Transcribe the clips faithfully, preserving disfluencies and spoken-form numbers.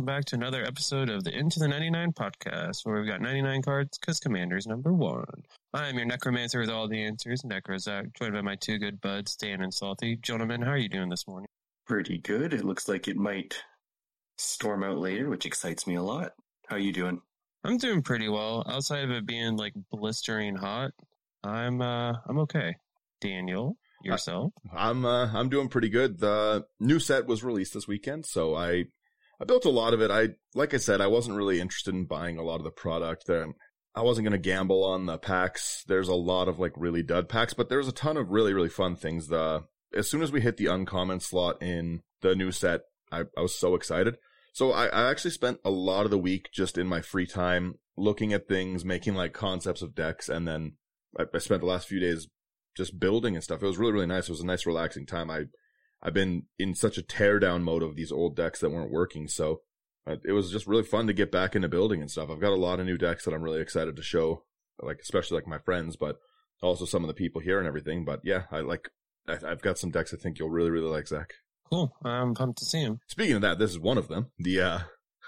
welcome back to another episode of the Into the ninety-nine podcast, where we've got ninety-nine cards because Commander's number one. I'm your necromancer with all the answers, Necrozak, joined by my two good buds, Dan and Salty. Gentlemen, how are you doing this morning? Pretty good. It looks like it might storm out later, which excites me a lot. How are you doing? I'm doing pretty well. Outside of it being like blistering hot, I'm uh I'm okay. Daniel, yourself? I'm uh, I'm doing pretty good. The new set was released this weekend, so I I built a lot of it. I like I said, I wasn't really interested in buying a lot of the product. There, I wasn't going to gamble on the packs. There's a lot of like really dud packs, but there's a ton of really really fun things. The as soon as we hit the uncommon slot in the new set, I, I was so excited. So I, I actually spent a lot of the week just in my free time looking at things, making like concepts of decks, and then I, I spent the last few days just building and stuff. It was really, really nice. It was a nice, relaxing time. I, I've been in such a teardown mode of these old decks that weren't working. So uh, it was just really fun to get back into building and stuff. I've got a lot of new decks that I'm really excited to show, like, especially like my friends, but also some of the people here and everything. But yeah, I like, I, I've got some decks I think you'll really, really like, Zach. Cool. I'm pumped to see him. Speaking of that, this is one of them. The, uh,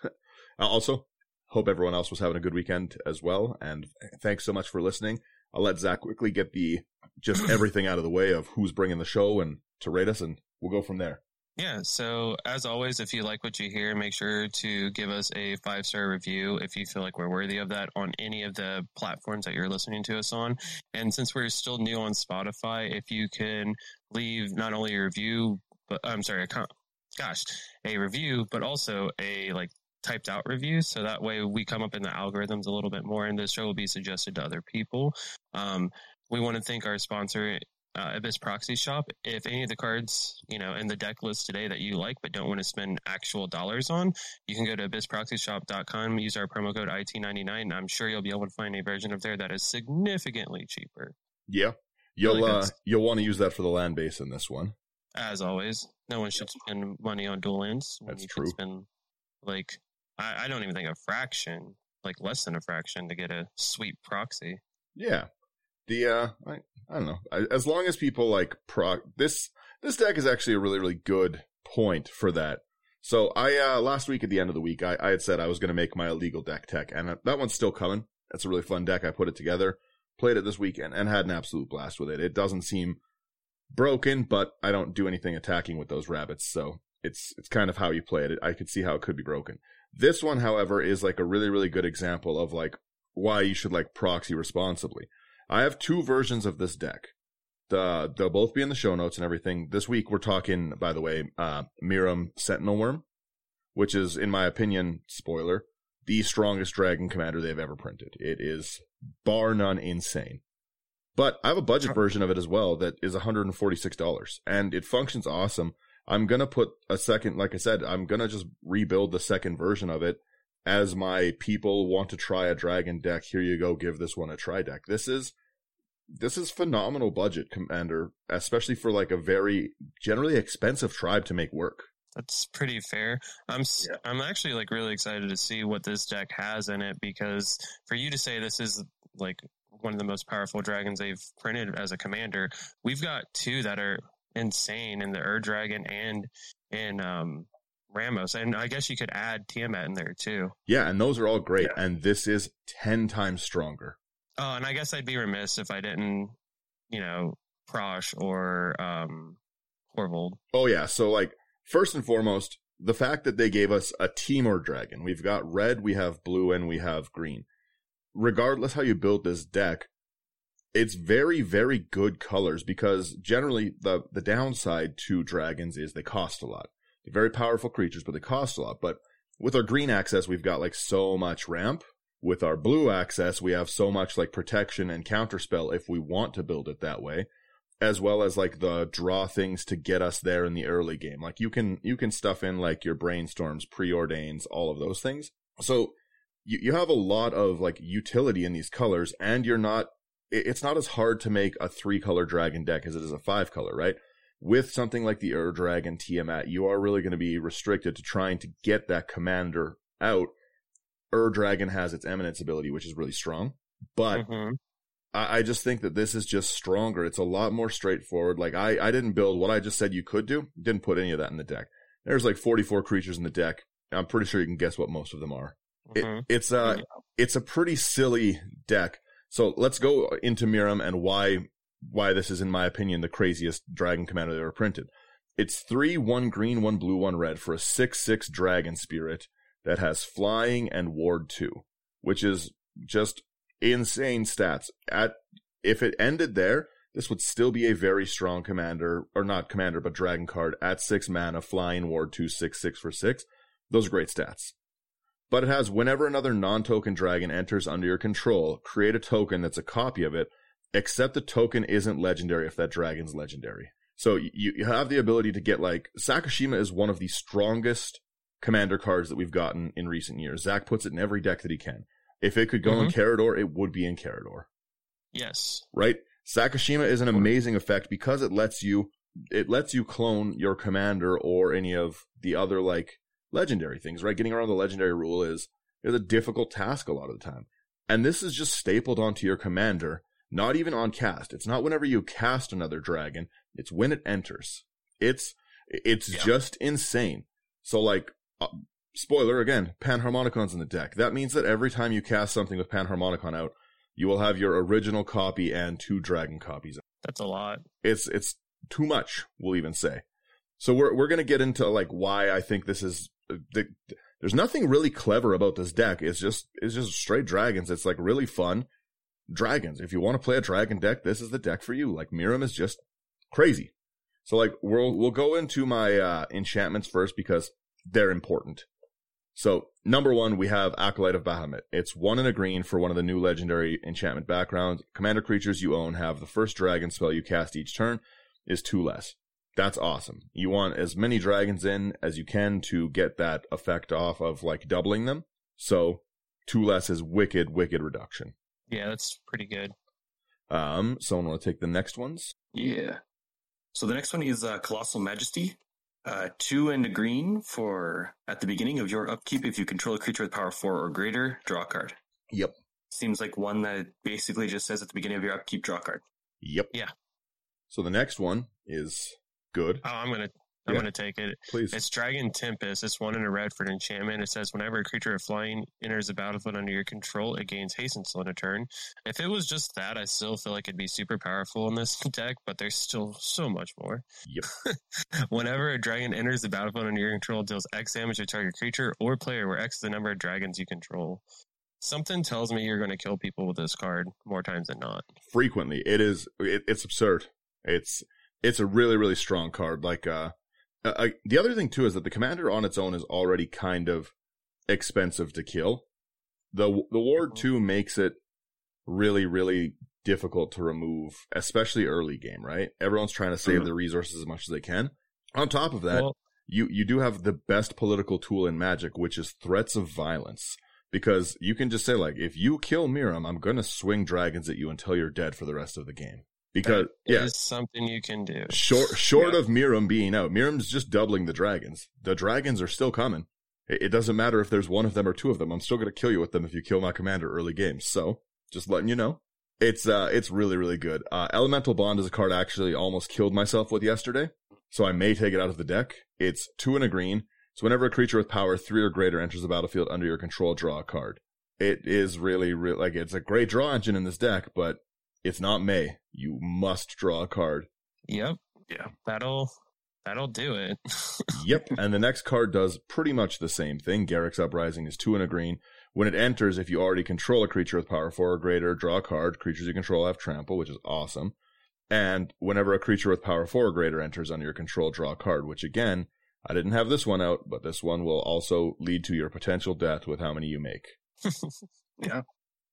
also hope everyone else was having a good weekend as well. And thanks so much for listening. I'll let Zach quickly get the just everything out of the way of who's bringing the show and to rate us, and we'll go from there. Yeah, so as always, if you like what you hear, make sure to give us a five-star review if you feel like we're worthy of that on any of the platforms that you're listening to us on. And since we're still new on Spotify, if you can leave not only a review, but I'm sorry, a com- gosh, a review, but also a like typed out reviews, so that way we come up in the algorithms a little bit more and the show will be suggested to other people. Um, we want to thank our sponsor, uh, Abyss Proxy Shop. If any of the cards, you know, in the deck list today that you like but don't want to spend actual dollars on, you can go to abyss proxy shop dot com, use our promo code I T ninety-nine. I'm sure you'll be able to find a version of there that is significantly cheaper. Yeah, you'll really uh, you'll want to use that for the land base in this one. As always, no one should yep. spend money on dual lands. That's you true. Spend like I, I don't even think a fraction, like less than a fraction, to get a sweet proxy. Yeah. The, uh, I, I don't know. I, as long as people like proc, this, this deck is actually a really, really good point for that. So I, uh, last week at the end of the week, I, I had said I was going to make my illegal deck tech, and that one's still coming. It's a really fun deck. I put it together, played it this weekend, and had an absolute blast with it. It doesn't seem broken, but I don't do anything attacking with those rabbits. So it's, it's kind of how you play it. I could see how it could be broken. This one, however, is like a really, really good example of like why you should like proxy responsibly. I have two versions of this deck. The, they'll both be in the show notes and everything. This week we're talking, by the way, uh, Miram Sentinel Worm, which is, in my opinion, spoiler, the strongest dragon commander they've ever printed. It is bar none insane. But I have a budget version of it as well that is one hundred forty-six dollars, and it functions awesome. I'm going to put a second, like I said, I'm going to just rebuild the second version of it as my people want to try a dragon deck. Here you go. Give this one a try deck. This is, this is phenomenal budget, Commander, especially for like a very generally expensive tribe to make work. That's pretty fair. I'm, yeah. I'm actually like really excited to see what this deck has in it, because for you to say this is like one of the most powerful dragons they've printed as a commander, we've got two that are insane in the Ur Dragon and in um Ramos, and I guess you could add Tiamat in there too. Yeah, and those are all great, yeah. And this is ten times stronger. Oh, and I guess I'd be remiss if I didn't, you know, Prosh or um Corvold. Oh yeah, so like first and foremost, the fact that they gave us a Temur Dragon. We've got red, we have blue, and we have green. Regardless how you build this deck, it's very, very good colors, because generally the, the downside to dragons is they cost a lot. They're very powerful creatures, but they cost a lot. But with our green access, we've got like so much ramp. With our blue access, we have so much like protection and counterspell if we want to build it that way, as well as like the draw things to get us there in the early game. Like you can, you can stuff in like your brainstorms, preordains, all of those things. So you, you have a lot of like utility in these colors, and you're not, it's not as hard to make a three-color dragon deck as it is a five-color, right? With something like the Ur Dragon Tiamat, you are really going to be restricted to trying to get that commander out. Ur Dragon has its Eminence ability, which is really strong, but mm-hmm. I, I just think that this is just stronger. It's a lot more straightforward. Like, I, I didn't build what I just said you could do. Didn't put any of that in the deck. There's like forty-four creatures in the deck, I'm pretty sure you can guess what most of them are. Mm-hmm. It, it's a, Yeah. it's a pretty silly deck. So let's go into Miram and why, why this is, in my opinion, the craziest dragon commander ever printed. It's three, one green, one blue, one red for a six six dragon spirit that has flying and ward two, which is just insane stats. At, if it ended there, this would still be a very strong commander, or not commander, but dragon card at six mana, flying, ward two, six six for six. Those are great stats. But it has, whenever another non-token dragon enters under your control, create a token that's a copy of it, except the token isn't legendary if that dragon's legendary. So you, you have the ability to get, like, Sakashima is one of the strongest commander cards that we've gotten in recent years. Zach puts it in every deck that he can. If it could go Mm-hmm. in Karador, it would be in Karador. Yes. Right? Sakashima is an amazing effect because it lets you, it lets you clone your commander or any of the other, like, legendary things, right? Getting around the legendary rule is, is a difficult task a lot of the time. And this is just stapled onto your commander, not even on cast. It's not whenever you cast another dragon, it's when it enters. It's, it's Yeah. just insane. So, like, uh, spoiler again, Panharmonicon's in the deck. That means that every time you cast something with Panharmonicon out, you will have your original copy and two dragon copies. That's a lot. It's, it's too much, we'll even say. So we're, we're going to get into, like, why I think this is, the, there's nothing really clever about this deck. It's just, it's just straight dragons. It's, like, really fun dragons. If you want to play a dragon deck, this is the deck for you. Like, Miram is just crazy. So, like, we'll, we'll go into my, uh, enchantments first because they're important. So, number one, we have Acolyte of Bahamut. It's one and a green for one of the new legendary enchantment backgrounds. Commander creatures you own have the first dragon spell you cast each turn is two less. That's awesome. You want as many dragons in as you can to get that effect off of, like, doubling them. So, two less is wicked, wicked reduction. Yeah, that's pretty good. Um, someone want to take the next ones? Yeah. So the next one is uh, Colossal Majesty. Uh, two and a green for at the beginning of your upkeep. If you control a creature with power four or greater, draw a card. Yep. Seems like one that basically just says at the beginning of your upkeep, draw a card. Yep. Yeah. So the next one is good. Oh, I'm gonna, I'm Yeah. gonna take it. Please. It's Dragon Tempest. It's one in a red for an enchantment. It says whenever a creature of flying enters the battlefield under your control, it gains haste until end of turn. If it was just that, I still feel like it'd be super powerful in this deck, but there's still so much more. Yep. Whenever a dragon enters the battlefield under your control, it deals X damage to target creature or player, where X is the number of dragons you control. Something tells me you're going to kill people with this card more times than not. Frequently. It is, it, it's absurd. It's, it's a really, really strong card. Like, uh, uh, the other thing too is that the commander on its own is already kind of expensive to kill. The, the ward two makes it really, really difficult to remove, especially early game, right? Everyone's trying to save Mhm. their resources as much as they can. On top of that, Well, you, you do have the best political tool in Magic, which is threats of violence. Because you can just say, like, if you kill Miram, I'm going to swing dragons at you until you're dead for the rest of the game. Because, it yeah, is something you can do. short short Yeah. of Miram being out, Miram's just doubling the dragons. The dragons are still coming. It, it doesn't matter if there's one of them or two of them. I'm still going to kill you with them if you kill my commander early game. So, just letting you know. It's uh, it's really, really good. Uh, Elemental Bond is a card I actually almost killed myself with yesterday. So I may take it out of the deck. It's two and a green. So whenever a creature with power three or greater enters the battlefield under your control, draw a card. It is really, really, like, it's a great draw engine in this deck, but it's not May. You must draw a card. Yep. Yeah. That'll that'll do it. Yep. And the next card does pretty much the same thing. Garruk's Uprising is two and a green. When it enters, if you already control a creature with power four or greater, draw a card. Creatures you control have trample, which is awesome. And whenever a creature with power four or greater enters under your control, draw a card, which again, I didn't have this one out, but this one will also lead to your potential death with how many you make. Yeah.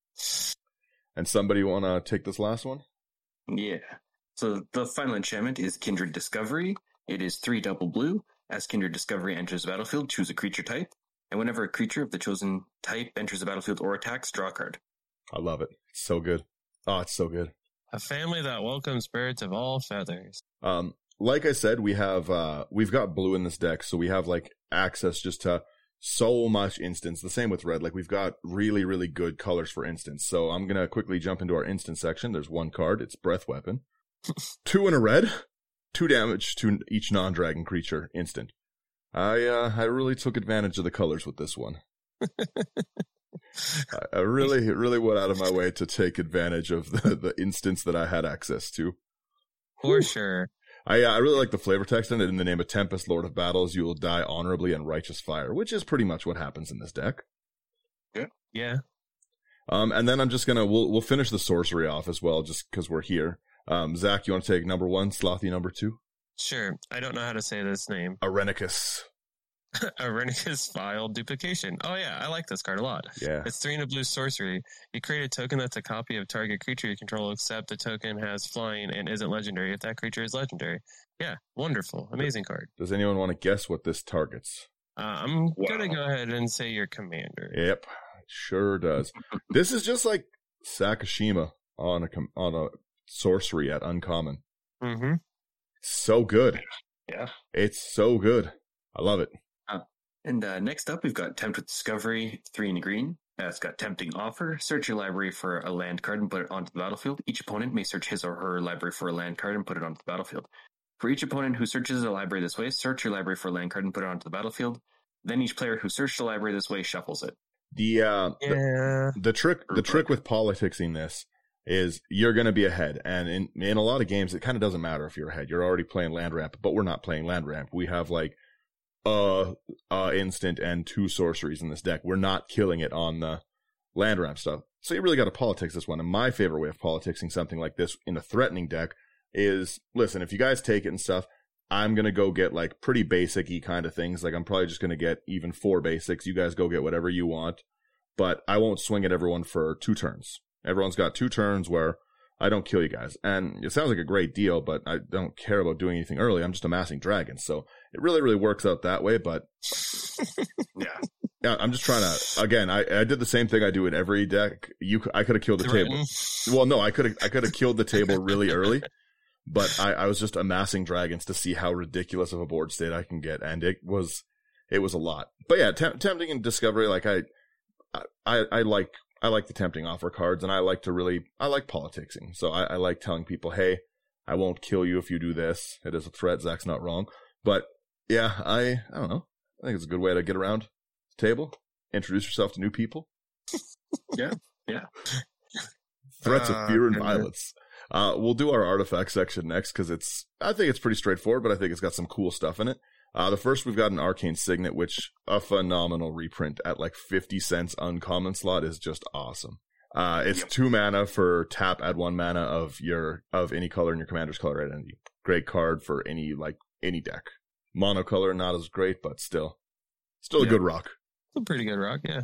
And somebody want to take this last one? Yeah. So the final enchantment is Kindred Discovery. It is three double blue. As Kindred Discovery enters the battlefield, choose a creature type. And whenever a creature of the chosen type enters the battlefield or attacks, draw a card. I love it. It's so good. Oh, it's so good. A family that welcomes birds of all feathers. Um, like I said, we have, uh, we've got blue in this deck, so we have, like, access just to so much instance. The same with red. Like, we've got really, really good colors for instance. So I'm going to quickly jump into our instant section. There's one card. It's Breath Weapon. Two in a red. Two damage to each non-dragon creature instant. I uh, I really took advantage of the colors with this one. I, I really, really went out of my way to take advantage of the, the instance that I had access to. For Whew. sure. I uh, I really like the flavor text in it. In the name of Tempest, Lord of Battles, you will die honorably in righteous fire, which is pretty much what happens in this deck. Yeah. Yeah. Um, and then I'm just gonna we'll we'll finish the sorcery off as well, just because we're here. Um, Zach, you want to take number one, Slothy number two? Sure. I don't know how to say this name. Arenicus. Arenicus File Duplication. Oh yeah, I like this card a lot. Yeah. It's three and a blue sorcery. You create a token that's a copy of target creature you control, except the token has flying and isn't legendary if that creature is legendary. Yeah, wonderful. Amazing card. Does anyone want to guess what this targets? Uh, I'm wow. gonna go ahead and say your commander. Yep, it sure does. This is just like Sakashima on a on a sorcery at uncommon. Mm-hmm. So good. Yeah. It's so good. I love it. And uh, next up, we've got Tempt with Discovery, three in the green. Uh, it's got Tempting Offer. Search your library for a land card and put it onto the battlefield. Each opponent may search his or her library for a land card and put it onto the battlefield. For each opponent who searches a library this way, search your library for a land card and put it onto the battlefield. Then each player who searched the library this way shuffles it. The uh, yeah. the, the trick the trick with politicsing this is you're going to be ahead, and in in a lot of games it kind of doesn't matter if you're ahead. You're already playing land ramp, but we're not playing land ramp. We have like uh uh instant and two sorceries in this deck. We're not killing it on the land ramp stuff. So you really got to politics this one. And my favorite way of politicsing something like this in a threatening deck is, listen, if you guys take it and stuff, I'm going to go get like pretty basic-y kind of things. Like I'm probably just going to get even four basics. You guys go get whatever you want, but I won't swing at everyone for two turns. Everyone's got two turns where I don't kill you guys. And it sounds like a great deal, but I don't care about doing anything early. I'm just amassing dragons. So it really, really works out that way. But yeah, yeah, I'm just trying to, again, I, I did the same thing I do in every deck. You, I could have killed the Threaten. table. Well, no, I could have, I could have killed the table really early, but I, I was just amassing dragons to see how ridiculous of a board state I can get. And it was, it was a lot. But yeah, tem- tempting and discovery, like I, I, I like, I like the tempting offer cards, and I like to really, I like politicsing. So I, I like telling people, hey, I won't kill you if you do this. It is a threat. Zach's not wrong. But yeah, I, I don't know. I think it's a good way to get around the table, introduce yourself to new people. Yeah, yeah. Threats uh, of fear and violence. Uh, we'll do our artifact section next because it's, I think it's pretty straightforward, but I think it's got some cool stuff in it. Uh, the first, we've got an Arcane Signet, which a phenomenal reprint at like fifty cents uncommon slot is just awesome. Uh, it's yep. two mana for tap, add one mana of your, of any color in your commander's color identity. Great card for any, like, any deck. Monocolor, not as great, but still, still a yeah. good rock. A pretty good rock, yeah.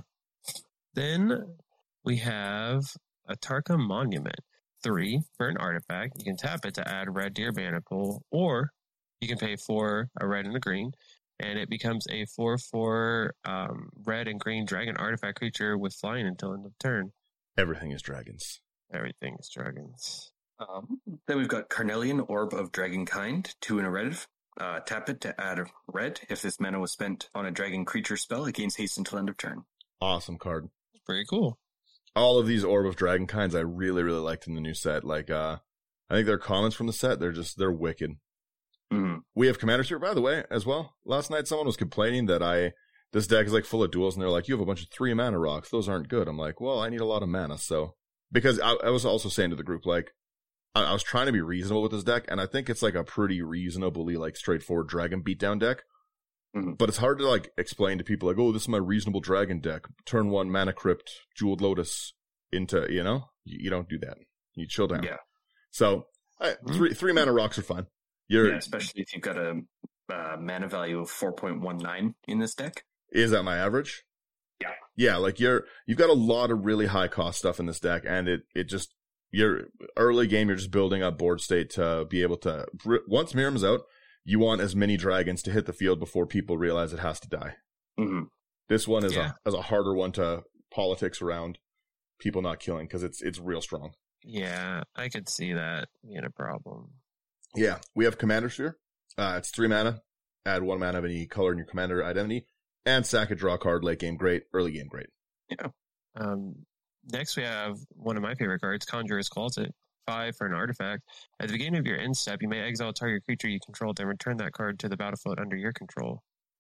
Then we have a Tarka Monument. Three for an artifact. You can tap it to add red to your mana pool, or you can pay for a red and a green, and it becomes a four four um, red and green dragon artifact creature with flying until end of turn. Everything is dragons. Everything is dragons. Um, then we've got Carnelian Orb of Dragonkind, two in a red. Uh, tap it to add a red. If this mana was spent on a dragon creature spell, it gains haste until end of turn. Awesome card. Pretty cool. All of these Orb of Dragonkinds I really, really liked in the new set. Like, uh, I think they're commons from the set. They're just, they're wicked. Mm-hmm. We have commanders here, by the way, as well. Last night, someone was complaining that I, this deck is like full of duels, and they're like, you have a bunch of three mana rocks. Those aren't good. I'm like, well, I need a lot of mana. So, because I, I was also saying to the group, like, I, I was trying to be reasonable with this deck, and I think it's like a pretty reasonably, like, straightforward dragon beatdown deck. Mm-hmm. But it's hard to, like, explain to people, like, oh, this is my reasonable dragon deck. Turn one, Mana Crypt, Jeweled Lotus into, you know? You, you don't do that. You chill down. Yeah. So, I, three, three mana rocks are fine. You're, yeah, especially if you've got a uh, mana value of four point one nine in this deck. Is that my average? Yeah. Yeah, like you're, you've got a lot of really high cost stuff in this deck, and it, it just, your early game, you're just building up board state to be able to, once Mirim's out, you want as many dragons to hit the field before people realize it has to die. Mm-hmm. This one is yeah. a, is a harder one to politics around people not killing, because it's, it's real strong. Yeah, I could see that being a problem. Yeah, we have Commander Sphere. Uh, it's three mana. Add one mana of any color in your commander identity. And sack a draw card, late game great, early game great. Yeah. Um, next we have one of my favorite cards, Conjurer's Closet. Five for an artifact. At the beginning of your end step, you may exile a target creature you control, then return that card to the battlefield under your control.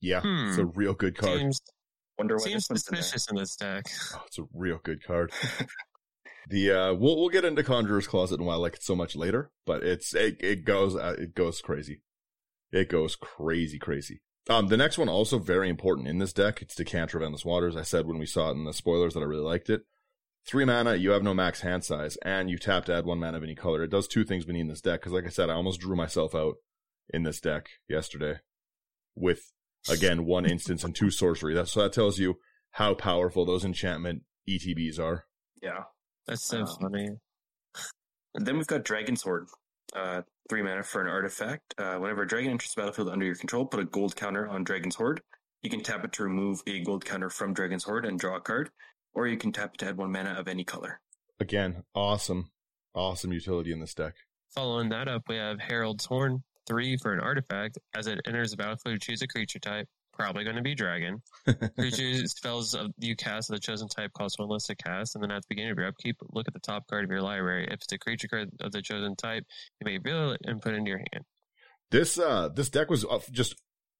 Yeah, Hmm. it's a real good card. Seems, Wonder why seems this one's in there. suspicious in this deck. Oh, it's a real good card. the uh, we'll we'll get into Conjurer's Closet and why I like it so much later, but it's it it goes uh, it goes crazy. It goes crazy, crazy. Um, the next one also very important in this deck. It's Decanter of Endless Waters. I said when we saw it in the spoilers that I really liked it. Three mana, you have no max hand size, and you tap to add one mana of any color. It does two things we need in this deck, because like I said, I almost drew myself out in this deck yesterday with, again, one instance and two sorcery. That, so that tells you how powerful those enchantment E T Bs are. Yeah. That's so Um, funny. And then we've got Dragon's Horde. Uh, three mana for an artifact. Uh, whenever a dragon enters the battlefield under your control, put a gold counter on Dragon's Horde. You can tap it to remove a gold counter from Dragon's Horde and draw a card, or you can tap it to add one mana of any color. Again, awesome, awesome utility in this deck. Following that up, we have Herald's Horn, three for an artifact. As it enters the battlefield, choose a creature type. Probably going to be dragon. Creature spells of you cast of the chosen type cost one less to cast, and then at the beginning of your upkeep, look at the top card of your library. If it's a creature card of the chosen type, you may reveal it and put it into your hand. This uh, this deck was uh, just,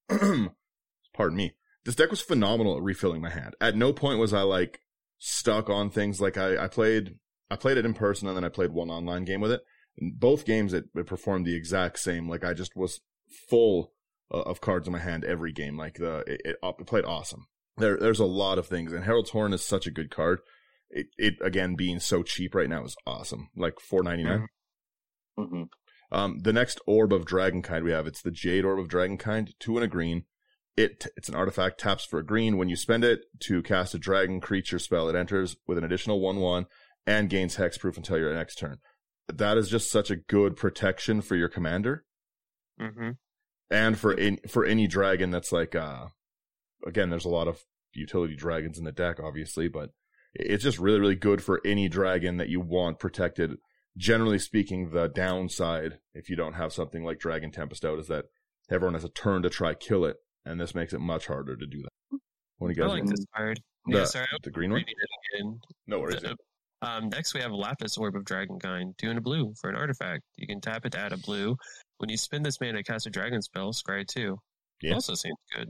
pardon me. This deck was phenomenal at refilling my hand. At no point was I like stuck on things. Like I, I played, I played it in person, and then I played one online game with it. In both games, it, it performed the exact same. Like I just was full of cards in my hand every game. Like the it, it, it played awesome. There, there's a lot of things, and Herald's Horn is such a good card. It, it again being so cheap right now is awesome. Like four ninety-nine. Mm-hmm. Um, the next Orb of Dragonkind we have, it's the Jade Orb of Dragonkind, two and a green. It it's an artifact, taps for a green. When you spend it to cast a dragon creature spell, it enters with an additional one one and gains hexproof until your next turn. That is just such a good protection for your commander. Mm-hmm. And for in, for any dragon that's like, uh, again, there's a lot of utility dragons in the deck, obviously, but it's just really, really good for any dragon that you want protected. Generally speaking, the downside, if you don't have something like Dragon Tempest out, is that everyone has a turn to try kill it, and this makes it much harder to do that. When you I guys like this card. the, Yeah, sorry, the green one? reading it again. No worries. The- Um, next, we have Lapis Orb of Dragonkind, two and a blue for an artifact. You can tap it to add a blue. When you spend this mana to cast a dragon spell, scry two. Yeah. Also seems good.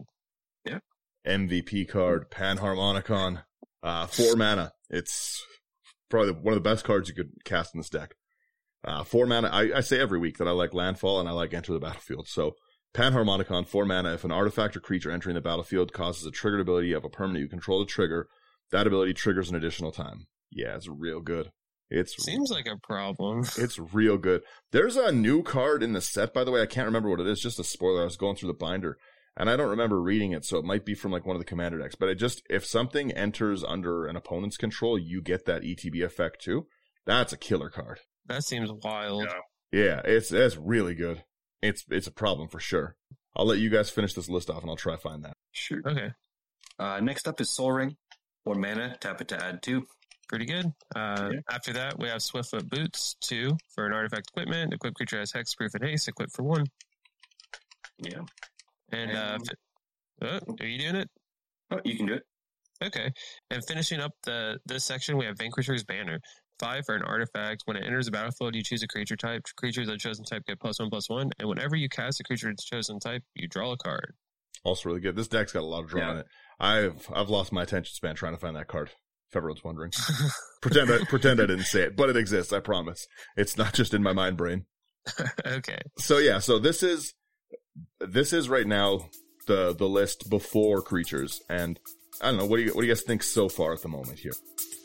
M V P card, Panharmonicon, uh, four mana. It's probably one of the best cards you could cast in this deck. Uh, four mana. I, I say every week that I like Landfall and I like Enter the Battlefield. So, Panharmonicon, four mana. If an artifact or creature entering the battlefield causes a triggered ability of a permanent you control to trigger, that ability triggers an additional time. Yeah, it's real good. It's Seems like a problem. It's real good. There's a new card in the set, by the way. I can't remember what it is. Just a spoiler. I was going through the binder, and I don't remember reading it, so it might be from like one of the commander decks. But it just, if something enters under an opponent's control, you get that E T B effect too. That's a killer card. That seems wild. Yeah. Yeah, it's it's really good. It's it's a problem for sure. I'll let you guys finish this list off, and I'll try to find that. Sure. Okay, Uh, next up is Soul Ring. One mana, tap it to add two. pretty good. Uh, Yeah. After that, we have Swiftfoot Boots, two for an artifact equipment. Equip creature has hexproof and haste, equip for one. Yeah. And, uh, And- fi- oh, are you doing it? Oh, you can do it. Okay. And finishing up the this section, we have Vanquisher's Banner. Five for an artifact. When it enters the battlefield, you choose a creature type. Creatures of the chosen type get plus one, plus one. And whenever you cast a creature of the chosen type, you draw a card. Also really good. This deck's got a lot of draw Yeah. in it. I've I've lost my attention span trying to find that card. If everyone's wondering, pretend I pretend I didn't say it, but it exists. I promise. It's not just in my mind brain. Okay. So yeah, so this is this is right now the the list before creatures, and I don't know, what do you what do you guys think so far at the moment here?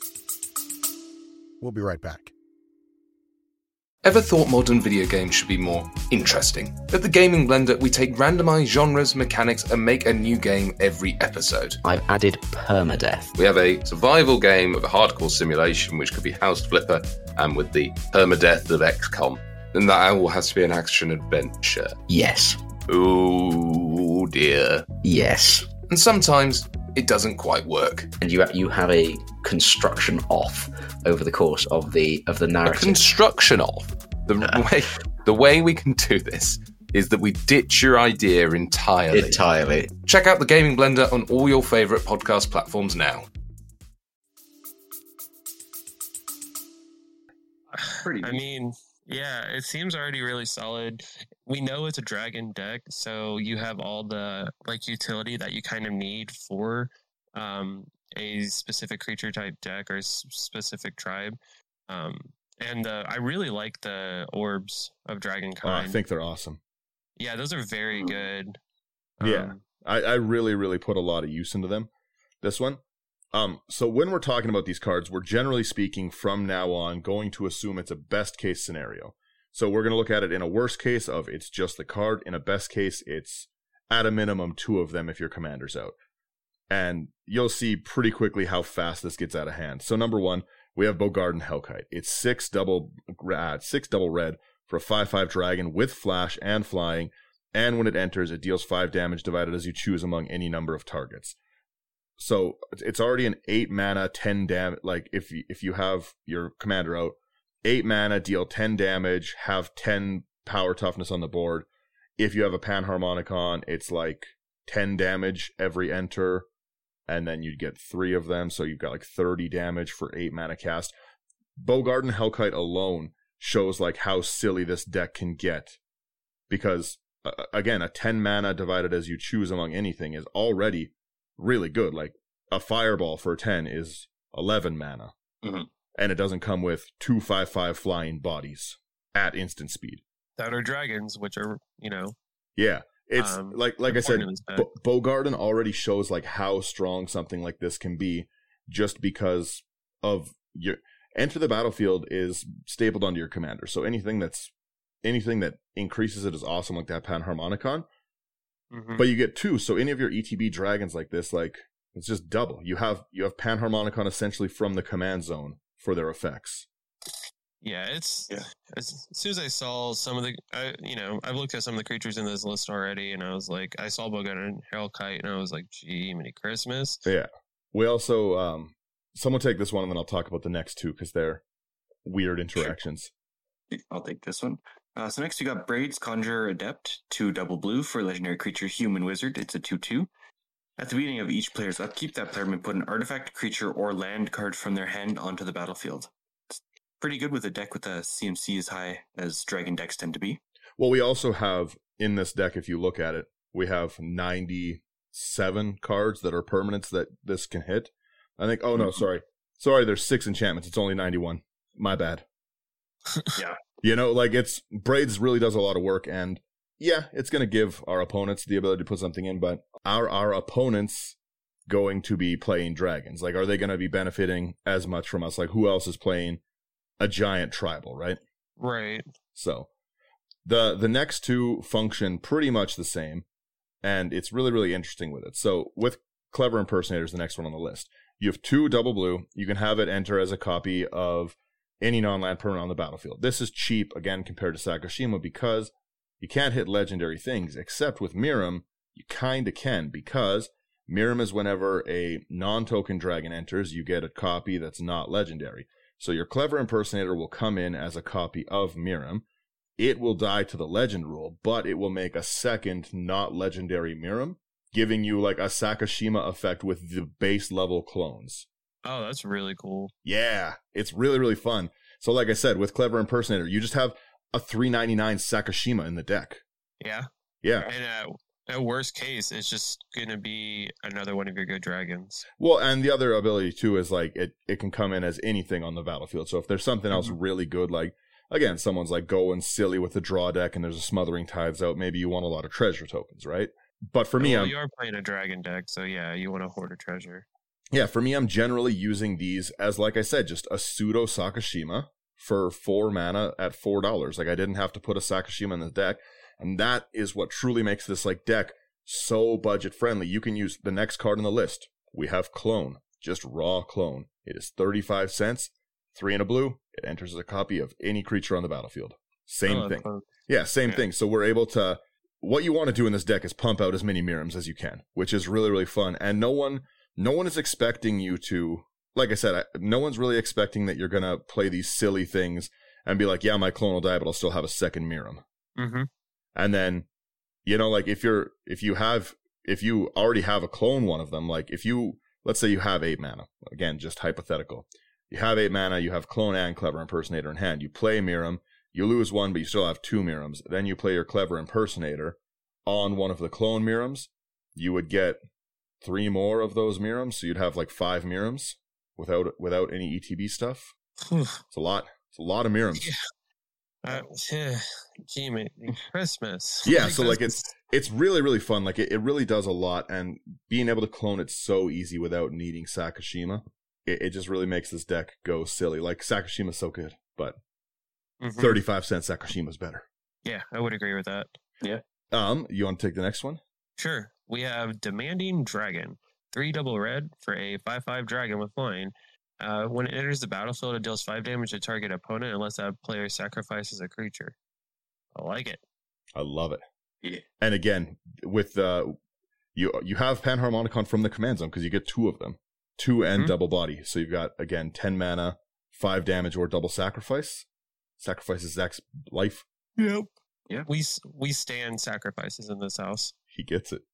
We'll be right back. Ever thought modern video games should be more interesting? At the Gaming Blender, we take randomized genres, mechanics, and make a new game every episode. I've added permadeath. We have a survival game of a hardcore simulation, which could be House Flipper, and with the permadeath of X COM. And that all has to be an action adventure. Yes. Oh dear. Yes. And sometimes it doesn't quite work. And you you have a construction off over the course of the of the A narrative. construction of. The way the way we can do this is that we ditch your idea entirely. Entirely. Check out the Gaming Blender on all your favourite podcast platforms now. Pretty I mean, yeah, it seems already really solid. we know it's a dragon deck, so you have all the like utility that you kind of need for um, a specific creature type deck or a s- specific tribe. Um, and uh, I really like the orbs of Dragonkind. Oh, I think they're awesome. Yeah, those are very good. Yeah, Um, I, I really, really put a lot of use into them. This one. Um, so when we're talking about these cards, we're generally speaking from now on going to assume it's a best case scenario. So we're going to look at it in a worst case of it's just the card. In a best case, it's at a minimum two of them if your commander's out. And you'll see pretty quickly how fast this gets out of hand. So number one, we have Bogarden Hellkite. It's six double, uh, six double red for a five five dragon with flash and flying. And when it enters, it deals five damage divided as you choose among any number of targets. So it's already an eight mana, ten damage. Like if you, if you have your commander out, eight mana, deal ten damage, have ten power toughness on the board. If you have a Panharmonicon, it's like ten damage every enter, and then you'd get three of them, so you've got like thirty damage for eight mana cast. Bogarden Hellkite alone shows like how silly this deck can get, because uh, again, a ten mana divided as you choose among anything is already really good. Like a fireball for ten is eleven mana. Mm-hmm. And it doesn't come with two five five flying bodies at instant speed. that are dragons, which are, you know. Yeah. It's um, like like I said, important in this deck. Bo- Bogarden already shows like how strong something like this can be just because of your enter the battlefield is stapled onto your commander. So anything that's anything that increases it is awesome, like that Panharmonicon. Mhm. But you get two, so any of your E T B dragons like this, like it's just double. You have you have Panharmonicon essentially from the command zone for their effects. Yeah, it's Yeah. As, as soon as I saw some of the, I, you know, I've looked at some of the creatures in this list already, and I was like, I saw Bogarden and Hellkite, and I was like, gee, many Christmas. Yeah. We also um someone take this one and then I'll talk about the next two because they're weird interactions. I'll take this one. Uh, so next you got Braids Conjurer Adept, two double blue for legendary creature Human Wizard. It's a two two. At the beginning of each player's upkeep, that player may put an artifact, creature, or land card from their hand onto the battlefield. It's pretty good with a deck with a C M C as high as Dragon decks tend to be. Well, we also have in this deck, if you look at it, we have ninety-seven cards that are permanents that this can hit. I think, oh no, sorry. Sorry, there's six enchantments. It's only ninety-one. My bad. Yeah. You know, like it's Braids really does a lot of work, and yeah, it's going to give our opponents the ability to put something in, but are our opponents going to be playing dragons? Like, are they going to be benefiting as much from us? Like, who else is playing a giant tribal, right? Right. So the the next two function pretty much the same, and it's really, really interesting with it. So with Clever Impersonators, the next one on the list, you have two double blue. You can have it enter as a copy of any non-land permanent on the battlefield. This is cheap, again, compared to Sakashima, because you can't hit legendary things, except with Miram, you kind of can, because Miram is whenever a non-token dragon enters, you get a copy that's not legendary. So your Clever Impersonator will come in as a copy of Miram. It will die to the legend rule, but it will make a second not legendary Miram, giving you like a Sakashima effect with the base level clones. Oh, that's really cool. Yeah, it's really, really fun. So like I said, with Clever Impersonator, you just have a three ninety-nine Sakashima in the deck. Yeah. Yeah. And at, at worst case, it's just going to be another one of your good dragons. Well, and the other ability too is like it, it can come in as anything on the battlefield. So if there's something else Mhm. really good, like again, someone's like going silly with the draw deck and there's a Smothering Tides out, maybe you want a lot of treasure tokens, right? But for me, well, I'm, you are playing a dragon deck, so yeah, you want to hoard a treasure. yeah, for me, I'm generally using these as, like I said, just a pseudo Sakashima for four mana at four dollars. Like I didn't have to put a Sakashima in the deck. And that is what truly makes this like deck so budget friendly. You can use the next card on the list. We have Clone, just raw Clone. It is thirty-five cents, three and a blue. It enters as a copy of any creature on the battlefield. Same Oh, thing. fun. Yeah, same Yeah. thing. So we're able to, what you want to do in this deck is pump out as many Mirams as you can, which is really, really fun. And no one, no one is expecting you to, like I said, I, no one's really expecting that you're going to play these silly things and be like, yeah, my clone will die, but I'll still have a second Miram. Mm-hmm. And then, you know, like if you're, if you have, if you already have a clone one of them, like if you, let's say you have eight mana, again, just hypothetical. You have eight mana, you have Clone and Clever Impersonator in hand. You play Miram, you lose one, but you still have two Mirums. Then you play your Clever Impersonator on one of the clone Mirums. You would get three more of those Mirums, so you'd have like five Mirums without without any E T B stuff. It's a lot. It's a lot of Mirums. Yeah. Uh, yeah. Gee, mate, Christmas. Yeah, Like, so like that's- it's it's really, really fun. Like it, it really does a lot, and being able to clone it so easy without needing Sakashima, it, it just really makes this deck go silly. Like Sakashima's so good, but Mhm. thirty-five cent Sakashima's better. Yeah, I would agree with that. Um, you want to take the next one? Sure. We have Demanding Dragon. Three double red for a five five dragon with flying. Uh, when it enters the battlefield, it deals five damage to target opponent unless that player sacrifices a creature. I like it. I love it. Yeah. And again, with uh, you you have Panharmonicon from the command zone because you get two of them, two and Mhm. double body. So you've got again ten mana, five damage or double sacrifice. Sacrifices Zach's life. Yep. Yeah. We s- we stand sacrifices in this house. He gets it.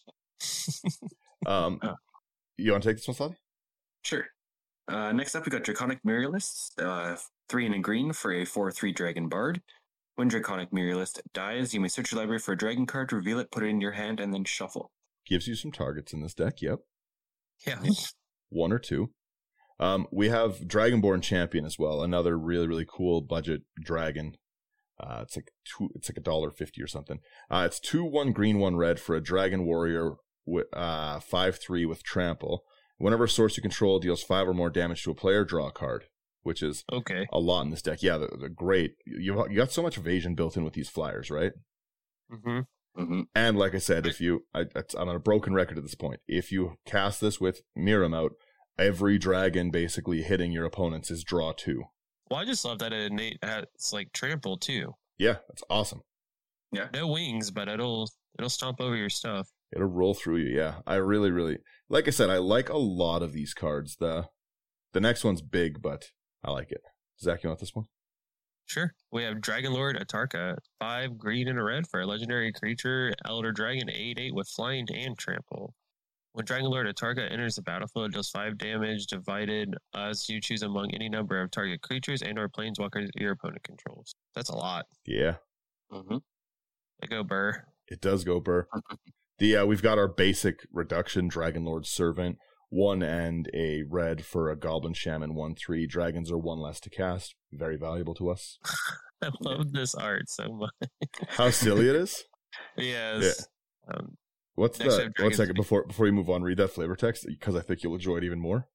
Um, Oh. you want to take this one, Sally? Sure. Uh, next up, we got Draconic Muralist, uh, three and a green for a four three Dragon Bard. When Draconic Muralist dies, you may search your library for a dragon card, reveal it, put it in your hand, and then shuffle. Gives you some targets in this deck. Yep, Yeah. one or two. Um, we have Dragonborn Champion as well. Another really really cool budget dragon. Uh, it's like two. It's like a dollar fifty or something. Uh, it's two one green one red for a dragon warrior with uh five three with trample. Whenever a source you control deals five or more damage to a player, draw a card, which is Okay. a lot in this deck. Yeah, they're, they're great. You you got so much evasion built in with these flyers, right? Mm-hmm. Mm-hmm. And like I said, if you, I, it's- I'm on a broken record at this point. If you cast this with Miram out, every dragon basically hitting your opponents is draw two. Well, I just love that it innate has like trample too. Yeah, that's awesome. No wings, but it'll it'll stomp over your stuff. It'll roll through you. Yeah, I really, really, like I said, I like a lot of these cards. The the next one's big, but I like it. Zach, you want this one? Sure. We have Dragon Lord Atarka, five green and a red for a legendary creature, Elder Dragon, eight eight with flying and trample. When Dragon Lord Atarka enters the battlefield, it does five damage divided as you choose among any number of target creatures and or planeswalkers your opponent controls. That's a lot. Yeah, Mm-hmm. They go Burr. it does go Burr. The uh, we've got our basic reduction Dragon Lord Servant, one and a red for a Goblin Shaman, one three. Dragons are one less to cast. Very valuable to us. I love this art so much. How silly it is. Yes. Um, What's Next the up, one Dragon's second Peak. before before you move on? Read that flavor text because I think you'll enjoy it even more.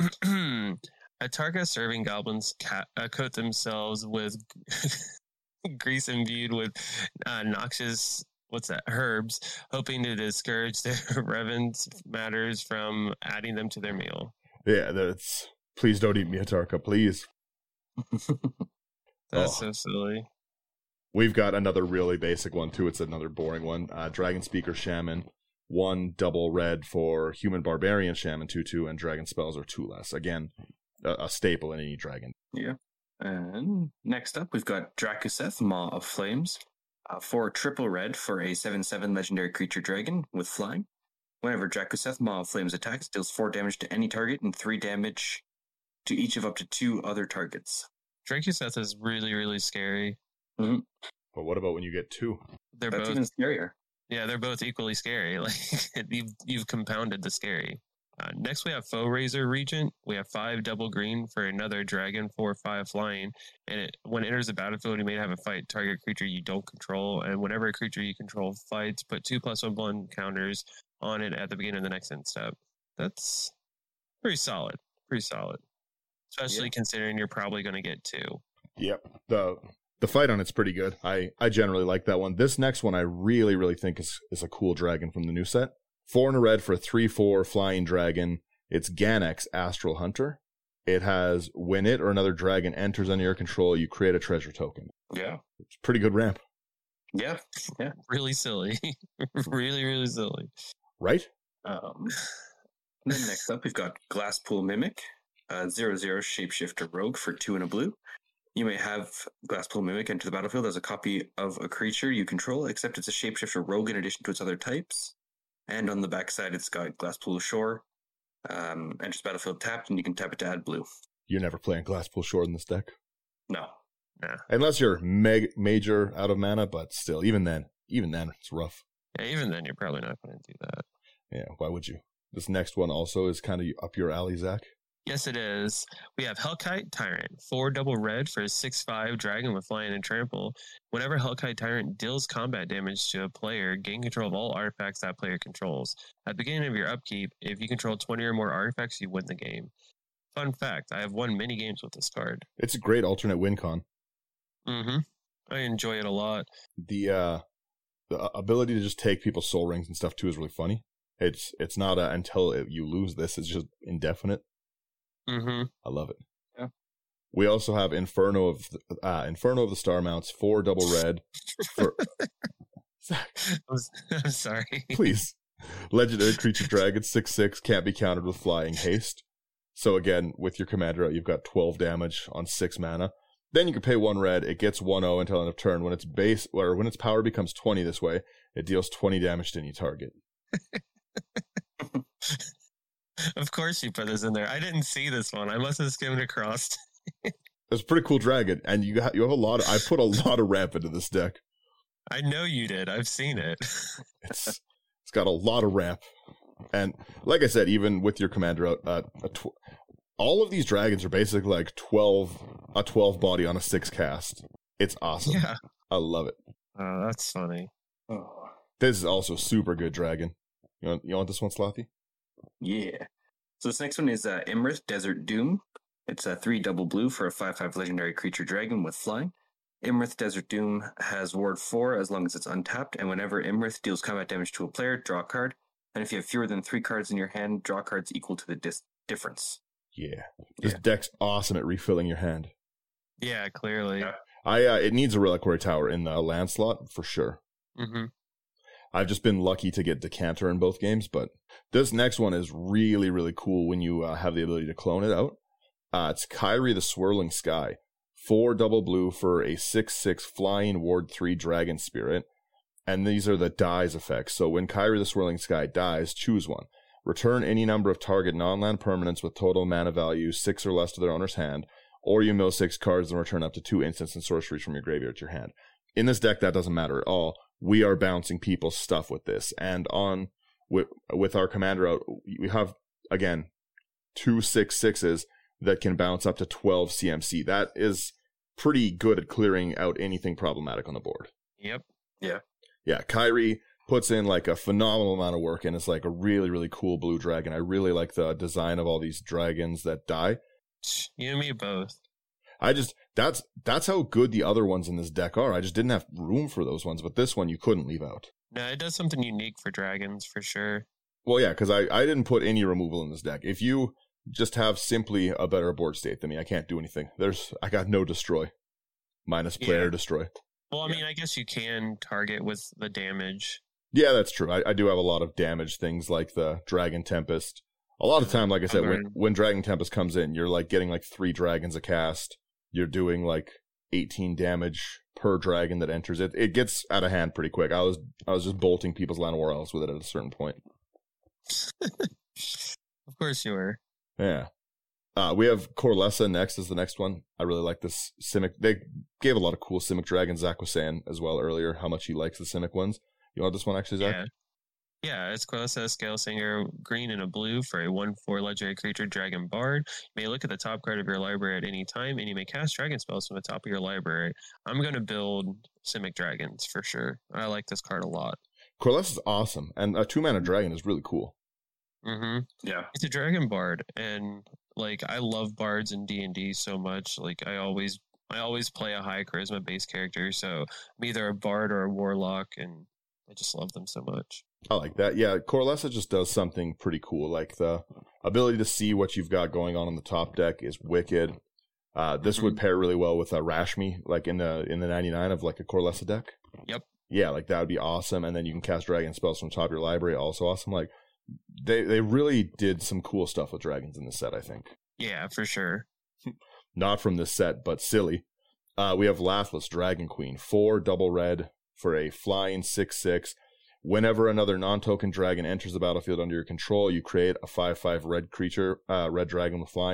Atarka serving goblins ca- uh, coat themselves with grease imbued with uh, noxious, what's that, herbs, hoping to discourage their reverend matters from adding them to their meal. Yeah, that's. Please don't eat me, Atarka. Please. That's Oh. so silly. We've got another really basic one too. It's another boring one. Uh, Dragon Speaker Shaman, one double red for Human Barbarian Shaman, two two, and Dragon Spells are two less. Again, a, a staple in any dragon. Yeah. And next up, we've got Drakuseth, Maw of Flames. Uh, four triple red for a seven seven legendary creature dragon with flying. Whenever Drakuseth, Maw of Flames attacks, deals four damage to any target and three damage to each of up to two other targets. Drakuseth is really, really scary. But what about when you get two? They're That's both, even scarier. yeah, they're both equally scary. Like you've you've compounded the scary. Uh, next, we have Foe Razor Regent. We have five double green for another dragon, four five flying. And it, when it enters the battlefield, you may have a fight target creature you don't control. And whenever a creature you control fights, put two plus one one counters on it at the beginning of the next end step. That's pretty solid. Pretty solid. Especially Yeah. considering you're probably going to get two. Yep. The the fight on it's pretty good. I, I generally like that one. This next one I really, really think is, is a cool dragon from the new set. Four and a red for a three four flying dragon. It's Ganex Astral Hunter. It has when it or another dragon enters under your control, you create a treasure token. Yeah. It's a pretty good ramp, Yeah. Really silly. really, really silly. right? Um, then next up, we've got Glasspool Mimic, uh, zero zero Shapeshifter Rogue for two and a blue. You may have Glasspool Mimic enter the battlefield as a copy of a creature you control, except it's a Shapeshifter Rogue in addition to its other types. And on the backside, it's got Glasspool Shore. Um, enters the battlefield tapped, and you can tap it to add blue. You're never playing Glasspool Shore in this deck. No. Yeah. Unless you're meg- major out of mana, but still, even then, even then, it's rough. Yeah, even then, you're probably not going to do that. Yeah, why would you? This next one also is kind of up your alley, Zach. Yes, it is. We have Hellkite Tyrant, four double red for a six five dragon with flying and trample. Whenever Hellkite Tyrant deals combat damage to a player, gain control of all artifacts that player controls. At the beginning of your upkeep, if you control twenty or more artifacts, you win the game. Fun fact, I have won many games with this card. It's a great alternate win con. Mm-hmm. I enjoy it a lot. The uh, the ability to just take people's soul rings and stuff too is really funny. It's it's not a, until it, you lose this, it's just indefinite. Mm-hmm. I love it. Yeah. We also have Inferno of the, uh, Inferno of the Star Mounts, four double red. For... I'm, I'm sorry. Please. Legendary creature dragon, six six, can't be countered with flying haste. So again, with your commander out, you've got twelve damage on six mana. Then you can pay one red, it gets one oh until end of turn. When its base, or when its power becomes twenty this way, it deals twenty damage to any target. Of course you put this in there. I didn't see this one. I must have skimmed across. It's a pretty cool dragon, and you got, you have a lot of, I put a lot of ramp into this deck. I know you did. I've seen it. It's it's got a lot of ramp. And like I said, even with your commander out, uh, a tw- all of these dragons are basically like twelve, a twelve body on a six cast. It's awesome. Yeah. I love it. Oh, that's funny. Oh, This is also super good dragon. You want, you want this one, Slothy? yeah. So this next one is uh, Imrith Desert Doom. It's a three double blue for a five five legendary creature dragon with flying. Imrith Desert Doom has ward four as long as it's untapped, and whenever Imrith deals combat damage to a player, draw a card. And if you have fewer than three cards in your hand, draw cards equal to the dis- difference. Yeah. This Yeah. deck's awesome at refilling your hand. Yeah, clearly. Yeah. I uh, it needs a reliquary tower in the land slot for sure. Mm-hmm. I've just been lucky to get Decanter in both games, but this next one is really, really cool when you uh, have the ability to clone it out. Uh, it's Kyrie the Swirling Sky. Four double blue for a six six flying ward three dragon spirit. And these are the dies effects. So when Kyrie the Swirling Sky dies, choose one. Return any number of target non-land permanents with total mana value six or less to their owner's hand, or you mill six cards and return up to two instants and sorceries from your graveyard to your hand. In this deck, that doesn't matter at all. We are bouncing people's stuff with this. And on with, with our commander out, we have, again, two six sixes that can bounce up to twelve C M C. That is pretty good at clearing out anything problematic on the board. Yep. Yeah, Kyrie puts in like a phenomenal amount of work, and it's like a really, really cool blue dragon. I really like the design of all these dragons that die. You and me both. I just, that's that's how good the other ones in this deck are. I just didn't have room for those ones, but this one you couldn't leave out. No, it does something unique for dragons, for sure. Well, yeah, because I, I didn't put any removal in this deck. If you just have simply a better board state than me, I can't do anything. There's, I got no destroy. Minus player Yeah. destroy. Well, I mean, I guess you can target with the damage. Yeah, that's true. I, I do have a lot of damage things like the Dragon Tempest. A lot of time, like I said, when, when Dragon Tempest comes in, you're like getting like three dragons a cast. You're doing like eighteen damage per dragon that enters it. It gets out of hand pretty quick. I was I was just bolting people's Llanowar Elves with it at a certain point. Of course you were. Yeah. Uh, we have Corlessa next as the next one. I really like this Simic. They gave a lot of cool Simic dragons. Zach was saying as well earlier how much he likes the Simic ones. You want this one actually, Zach? Yeah. Yeah, it's Corlessa Scale Singer, green and a blue for a one four legendary creature dragon bard. You may look at the top card of your library at any time, and you may cast dragon spells from the top of your library. I'm going to build Simic dragons for sure. I like this card a lot. Corlessa's awesome, and a two-mana dragon is really cool. Mm-hmm. Yeah. It's a dragon bard, and like I love bards in D and D so much. Like I always, I always play a high charisma based character, so I'm either a bard or a warlock, and I just love them so much. I like that. Yeah, Corlessa just does something pretty cool. Like the ability to see what you've got going on in the top deck is wicked. Uh, this Mm-hmm. would pair really well with a Rashmi, like in the in the ninety-nine of like a Corlessa deck. Yep. Yeah, like that would be awesome. And then you can cast dragon spells from the top of your library, also awesome. Like they they really did some cool stuff with dragons in this set, I think. Yeah, for sure. Not from this set, but silly. Uh, we have Lathless Dragon Queen, four double red for a flying six six. Whenever another non-token dragon enters the battlefield under your control, you create a five five red creature, uh, red dragon with flying.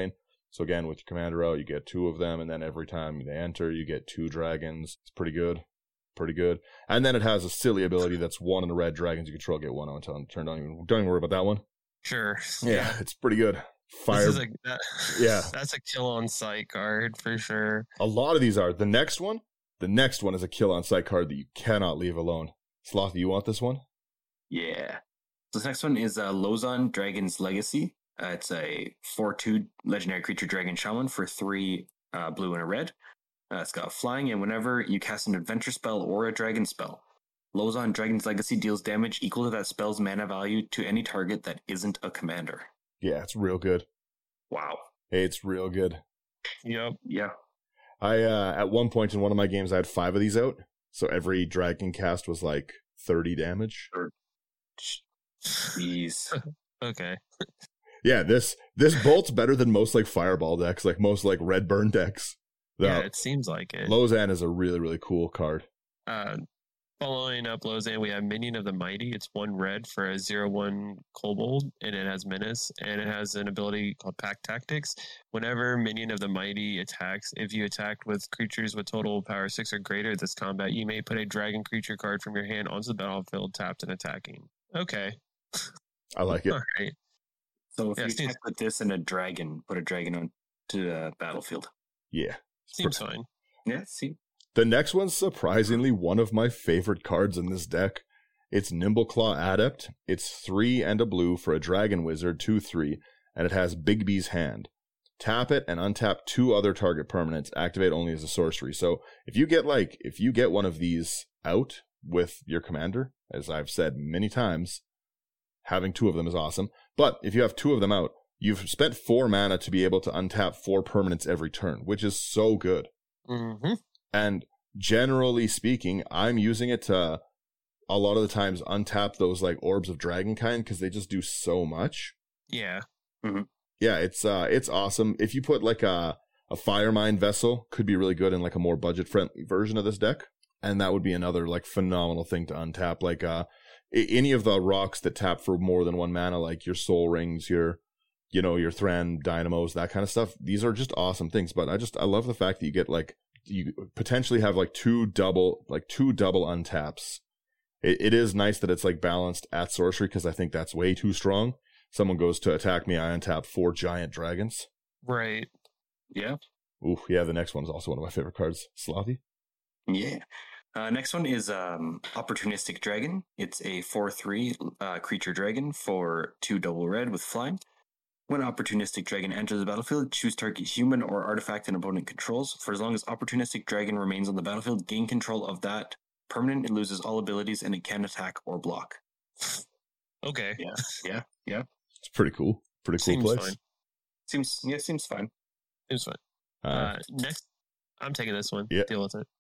So again, with your commander out, you get two of them, and then every time they enter, you get two dragons. It's pretty good. Pretty good. And then it has a silly ability that's one in the red dragons you control get one on turn. Don't even, don't even worry about that one. Sure. Yeah, it's pretty good. Fire. This is a, that, yeah. That's a kill on sight card for sure. A lot of these are. The next one, the next one is a kill on sight card that you cannot leave alone. Slothy, you want this one? Yeah. So this next one is uh, Lozon Dragon's Legacy. Uh, it's a four two legendary creature dragon shaman for three uh, blue and a red. Uh, it's got flying, and whenever you cast an adventure spell or a dragon spell, Lozon Dragon's Legacy deals damage equal to that spell's mana value to any target that isn't a commander. Yeah, it's real good. Wow. It's real good. Yep. Yeah. I uh, at one point in one of my games, I had five of these out. So every dragon cast was like thirty damage. Jeez. Okay. Yeah, this this bolt's better than most like fireball decks, like most like red burn decks. Yeah, The- it seems like it. Lozan is a really, really cool card. Uh, following up Lozan, we have Minion of the Mighty. It's one red for a zero one kobold, and it has menace, and it has an ability called Pack Tactics. Whenever Minion of the Mighty attacks, if you attack with creatures with total power six or greater this combat, you may put a dragon creature card from your hand onto the battlefield, tapped and attacking. Okay. I like it. All right. So if Yeah, you seems- attack with this and a dragon, put a dragon on to the battlefield. Yeah. Seems fine. Yeah, see. The next one's surprisingly one of my favorite cards in this deck. It's Nimbleclaw Adept. It's three and a blue for a Dragon Wizard, two three, and it has Bigby's Hand. Tap it and untap two other target permanents. Activate only as a sorcery. So if you get like, if you get one of these out with your commander, as I've said many times, having two of them is awesome. But if you have two of them out, you've spent four mana to be able to untap four permanents every turn, which is so good. Mm-hmm. And generally speaking, I'm using it to a lot of the times untap those like Orbs of Dragonkind because they just do so much. Yeah. Yeah, it's uh it's awesome. If you put like a a Firemind Vessel, could be really good in like a more budget friendly version of this deck. And that would be another like phenomenal thing to untap. Like uh a- any of the rocks that tap for more than one mana, like your Soul Rings, your you know, your Thran Dynamos, that kind of stuff. These are just awesome things. But I just I love the fact that you get like you potentially have like two double like two double untaps. It, it is nice that it's like balanced at sorcery because I think that's way too strong. Someone goes to attack me, I untap four giant dragons. Right. Yeah. Ooh, yeah, the next one is also one of my favorite cards. Slothy? Yeah. Uh, next one is um, Opportunistic Dragon. It's a four three uh, creature dragon for two double red with flying. When Opportunistic Dragon enters the battlefield, choose target human or artifact an opponent controls. For as long as Opportunistic Dragon remains on the battlefield, gain control of that permanent. It loses all abilities and it can attack or block. Okay. Yeah. Yeah. Yeah. It's pretty cool. Pretty cool Seems place. fine. Seems, yeah, seems fine. Seems fine. Uh, Uh, next, I'm taking this one. Yeah. Deal with it.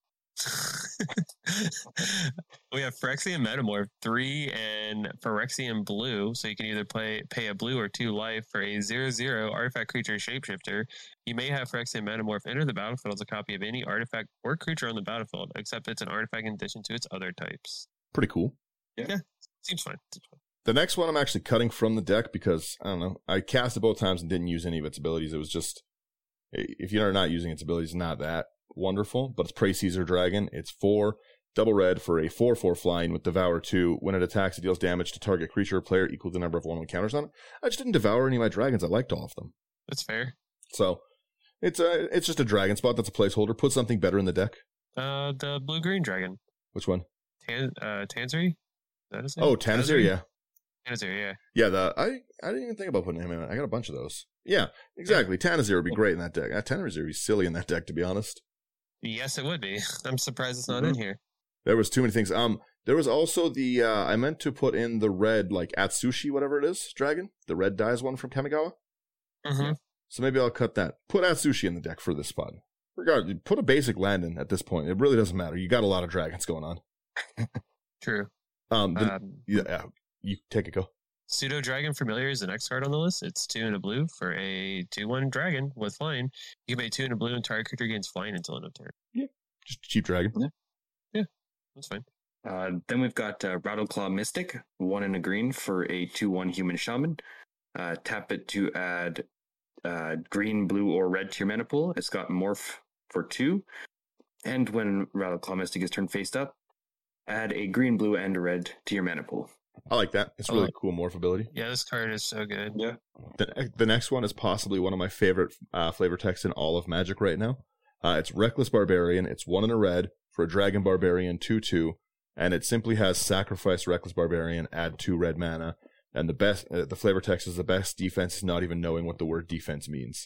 We have Phyrexian Metamorph, three and Phyrexian blue. So you can either play pay a blue or two life for a zero zero artifact creature shapeshifter. You may have Phyrexian Metamorph enter the battlefield as a copy of any artifact or creature on the battlefield, except it's an artifact in addition to its other types. pretty cool. Seems fine. Seems fine. The next one I'm actually cutting from the deck because, I don't know, I cast it both times and didn't use any of its abilities. It was just, if you're not using its abilities, not that wonderful, but it's Prey Caesar Dragon. It's four, double red for a four four flying with Devour two. When it attacks, it deals damage to target creature or player equal to the number of one-one counters on it. I just didn't devour any of my dragons. I liked all of them. That's fair. So, it's a, it's just a dragon spot that's a placeholder. Put something better in the deck. Uh, the blue green dragon, Which one? Tan, uh, Tanzeri. Is that his name? Oh, Tanazir, yeah. Tanzeri, yeah. Yeah, the I, I didn't even think about putting him in. I got a bunch of those. Yeah, exactly. Tanazir would be great in that deck. Uh, Tanazir would be silly in that deck, to be honest. Yes, it would be. I'm surprised it's not Mhm. in here. There was too many things. Um, there was also the uh, I meant to put in the red like Atsushi, whatever it is, dragon, the red dies one from Kamigawa. Mm-hmm. So maybe I'll cut that. Put Atsushi in the deck for this spot. Regardless, put a basic land in at this point. It really doesn't matter. You got a lot of dragons going on. True. Um, the, Um, yeah, yeah, you take it. Go. Pseudo Dragon Familiar is the next card on the list. It's two and a blue for a two one dragon with flying. You can pay two and a blue and target creature gains flying until end of turn. Just cheap dragon. That's fine. Uh, then we've got uh, Rattleclaw Mystic, one in a green for a two one human shaman. Uh, tap it to add uh, green, blue, or red to your mana pool. It's got Morph for two. And when Rattleclaw Mystic is turned face up, add a green, blue, and a red to your mana pool. I like that. It's I really like- cool morph ability. Yeah, this card is so good. Yeah. The, the next one is possibly one of my favorite uh, flavor texts in all of Magic right now. Uh, it's Reckless Barbarian. It's one in a red for a Dragon Barbarian two two, and it simply has Sacrifice Reckless Barbarian, add two red mana. And the best, uh, the flavor text is the best defense is not even knowing what the word defense means.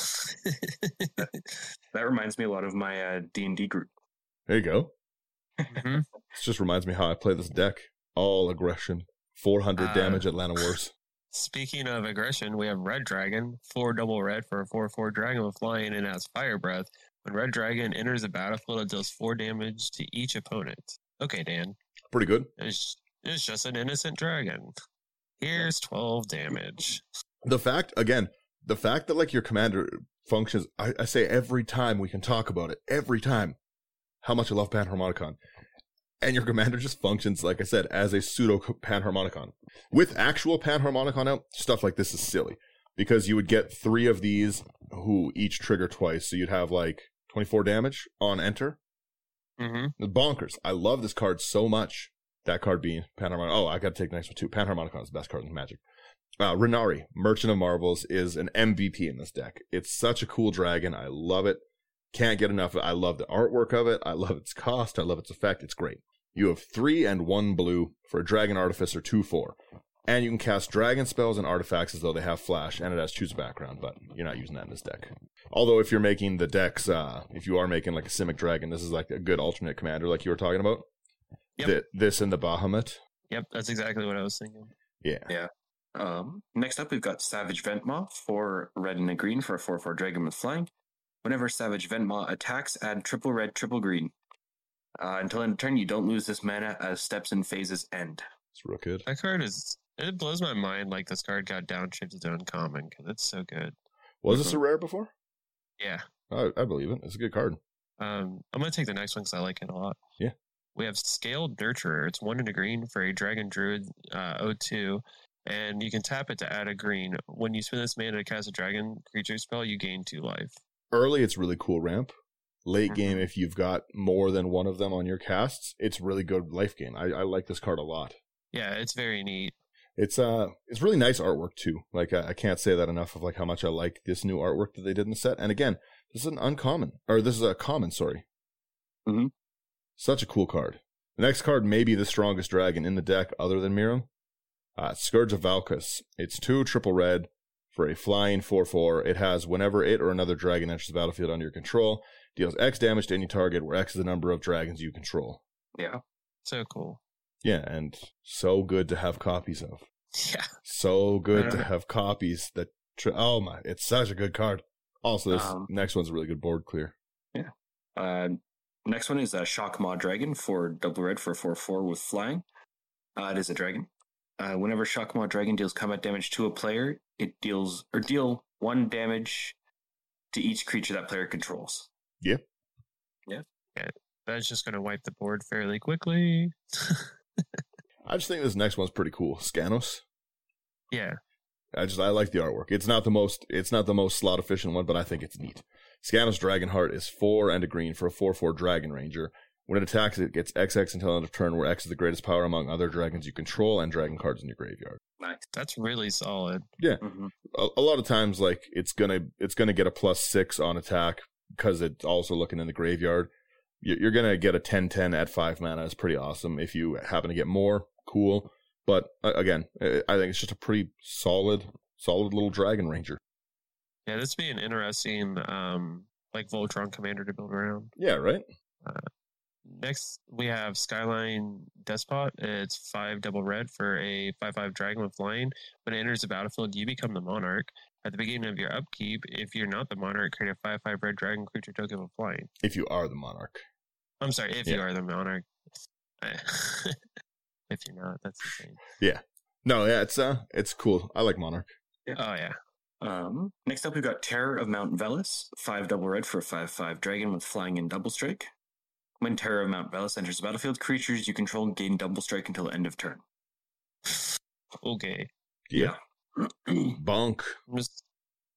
That reminds me a lot of my uh, D and D group. There you go. Mhm. This just reminds me how I play this deck. All aggression, four hundred Uh, damage Atlanta Wars. Speaking of aggression, we have Red Dragon, four double red for a four four dragon with flying and has Fire Breath. When Red Dragon enters the battlefield, it deals four damage to each opponent. Okay, Dan. Pretty good. It's, it's just an innocent dragon. Here's twelve damage. The fact, again, the fact that like your commander functions, I, I say every time we can talk about it, every time, how much I love Panharmonicon. And your commander just functions, like I said, as a pseudo Panharmonicon. With actual Panharmonicon out, stuff like this is silly. Because you would get three of these who each trigger twice. So you'd have like twenty-four damage on enter. Mm-hmm. Bonkers. I love this card so much. That card being Panharmonicon. Oh, I got to take the next one too. Panharmonicon is the best card in Magic. Uh, Renari, Merchant of Marvels, is an M V P in this deck. It's such a cool dragon. I love it. Can't get enough of it. I love the artwork of it. I love its cost. I love its effect. It's great. You have three and one blue for a Dragon Artificer two four. And you can cast dragon spells and artifacts as though they have flash, and it has choose a background, but you're not using that in this deck. Although if you're making the decks, uh, if you are making like a Simic Dragon, this is like a good alternate commander like you were talking about. Yep. Th- this and the Bahamut. Yep, that's exactly what I was thinking. Yeah. Um, next up, we've got Savage Ventmaw for red and a green for a four four dragon with flying. Whenever Savage Ventmaw attacks, add triple red, triple green. Uh, until end of turn, you don't lose this mana as steps and phases end. It's real good. That card is, it blows my mind like this card got downshifted to uncommon because it's so good. Was this a rare before? Yeah. I, I believe it. It's a good card. Um, I'm going to take the next one because I like it a lot. Yeah. We have Scaled Nurturer. It's one in a green for a Dragon Druid uh, O two, and you can tap it to add a green. When you spend this mana to cast a dragon creature spell, you gain two life. Early, it's really cool ramp. Late Mhm. game, if you've got more than one of them on your casts, it's really good life gain. I, I like this card a lot. Yeah, it's very neat. It's uh, it's really nice artwork too. Like I, I can't say that enough of like how much I like this new artwork that they did in the set. And again, this is an uncommon, or this is a common. Sorry. Mhm. Such a cool card. The next card may be the strongest dragon in the deck, other than Miram. Uh, Scourge of Valkus. It's two triple red for a flying four four. It has whenever it or another dragon enters the battlefield under your control, deals X damage to any target, where X is the number of dragons you control. Yeah. So cool. Yeah, and so good to have copies of. Yeah. So good to Uh. have copies that. Tr- oh my, it's such a good card. Also, this Um, next one's a really good board clear. Uh, next one is uh, Shock Maw Dragon for double red for a four four with flying. Uh, it is a dragon. Uh, whenever Shock Maw Dragon deals combat damage to a player, it deals or deal one damage to each creature that player controls. That's just going to wipe the board fairly quickly. I just think this next one's pretty cool. Scanos. Yeah. I just I like the artwork. It's not the most it's not the most slot efficient one, but I think it's neat. Scanos Dragonheart is four and a green for a four four Dragon Ranger. When it attacks, it gets X X until end of turn, where X is the greatest power among other dragons you control and dragon cards in your graveyard. Nice. That's really solid. Mm-hmm. A, a lot of times, like it's gonna it's gonna get a plus six on attack because it's also looking in the graveyard. You- You're gonna get a ten ten at five mana. It's pretty awesome. If you happen to get more, cool. But uh, again, I I think it's just a pretty solid, solid little Dragon Ranger. Yeah, this would be an interesting, um, like Voltron commander to build around. Yeah, right. Next, we have Skyline Despot. It's five double red for a five five dragon with flying. When it enters the battlefield, you become the monarch. At the beginning of your upkeep, if you're not the monarch, create a five five red dragon creature token with flying. If you are the monarch. I'm sorry, if you Yeah. are the monarch. If you're not, that's insane. No, yeah, it's uh, it's cool. I like monarch. Oh, yeah. Um, next up, we've got Terror of Mount Velis, five double red for a five five dragon with flying and double strike. When Terror of Mount Velis enters the battlefield, creatures you control gain double strike until end of turn. Okay. Yeah. Bonk. I'm just,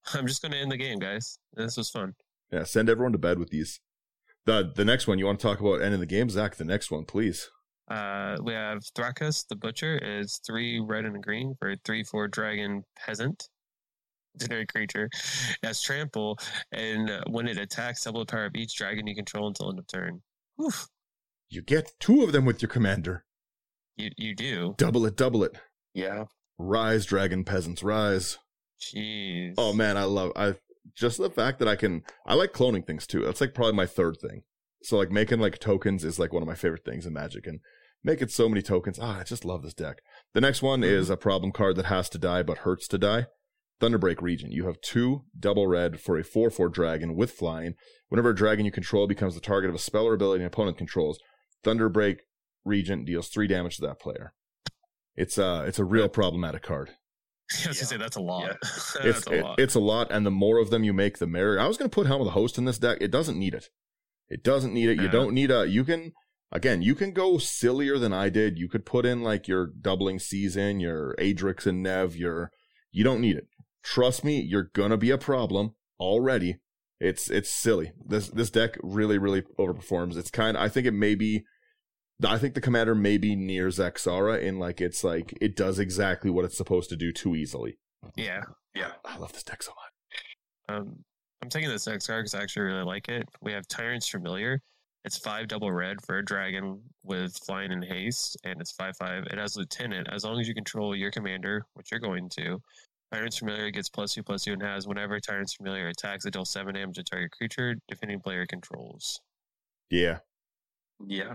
I'm just going to end the game, guys. This was fun. Yeah, send everyone to bed with these. The the next one, you want to talk about ending the game? Zach, the next one, please. Uh, we have Thrakus the Butcher is three red and a green for a three four dragon peasant. Legendary creature. It has trample, and when it attacks, double the power of each dragon you control until end of turn. Oof. You get two of them with your commander. You you do. Double it, double it. Yeah. Rise, dragon peasants, rise. Jeez. Oh man, I love I just the fact that I can I like cloning things too. That's like probably my third thing. So like making like tokens is like one of my favorite things in Magic, and making so many tokens. Ah, I just love this deck. The next one mm-hmm. is a problem card that has to die but hurts to die. Thunderbreak Regent. You have two double red for a four four dragon with flying. Whenever a dragon you control becomes the target of a spell or ability an opponent controls, Thunderbreak Regent deals three damage to that player. It's uh it's a real problematic card. I was yeah. gonna say that's a lot. Yeah. that's it's a it, lot. It's a lot, and the more of them you make, the merrier. I was gonna put Helm of the Host in this deck. It doesn't need it. It doesn't need it. You yeah. don't need a. You can again. You can go sillier than I did. You could put in like your doubling season, your Adrix and Nev. Your you don't need it. Trust me, you're gonna be a problem already. It's it's silly. This this deck really really overperforms. It's kind. I think it may be. I think the commander may be near Zaxara in like it's like it does exactly what it's supposed to do too easily. Yeah, yeah. I love this deck so much. Um, I'm taking this next card because I actually really like it. We have Tyrant's Familiar. It's five double red for a dragon with flying and haste, and it's five five. It has Lieutenant. As long as you control your commander, which you're going to, Tyrant's Familiar gets plus two plus two and has whenever Tyrant's Familiar attacks, it deals seven damage to target creature defending player controls. Yeah. Yeah.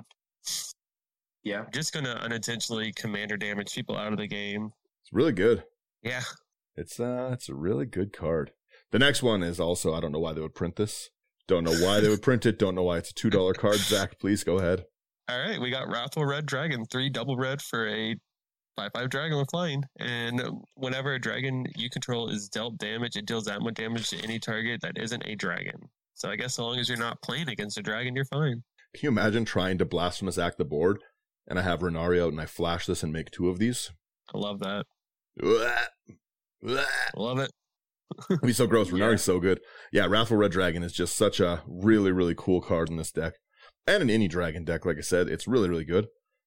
Yeah. Just gonna unintentionally commander damage people out of the game. It's really good. Yeah. It's uh it's a really good card. The next one is also, I don't know why they would print this. Don't know why they would print it. Don't know why it's a two dollar card. Zach, please go ahead. All right, we got Wrathful Red Dragon, three double red for a five five dragon with flying. And whenever a dragon you control is dealt damage, it deals that much damage to any target that isn't a dragon. So I guess so long as you're not playing against a dragon, you're fine. Can you imagine trying to Blasphemous Act the board, and I have Renari out and I flash this and make two of these? I love that. I love it. It'd be so gross. Yeah. Renari's so good. Yeah, Wrathful Red Dragon is just such a really, really cool card in this deck. And an any dragon deck, like I said, it's really, really good.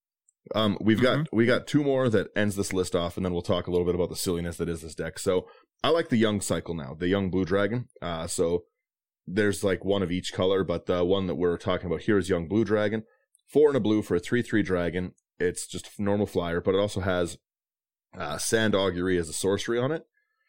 Um, we've Mm-hmm. got we got two more that ends this list off, and then we'll talk a little bit about the silliness that is this deck. So I like the young cycle now, the young blue dragon. Uh, so there's like one of each color, but the one that we're talking about here is young blue dragon. Four and a blue for a three three dragon. It's just a normal flyer, but it also has uh, Sand Augury as a sorcery on it.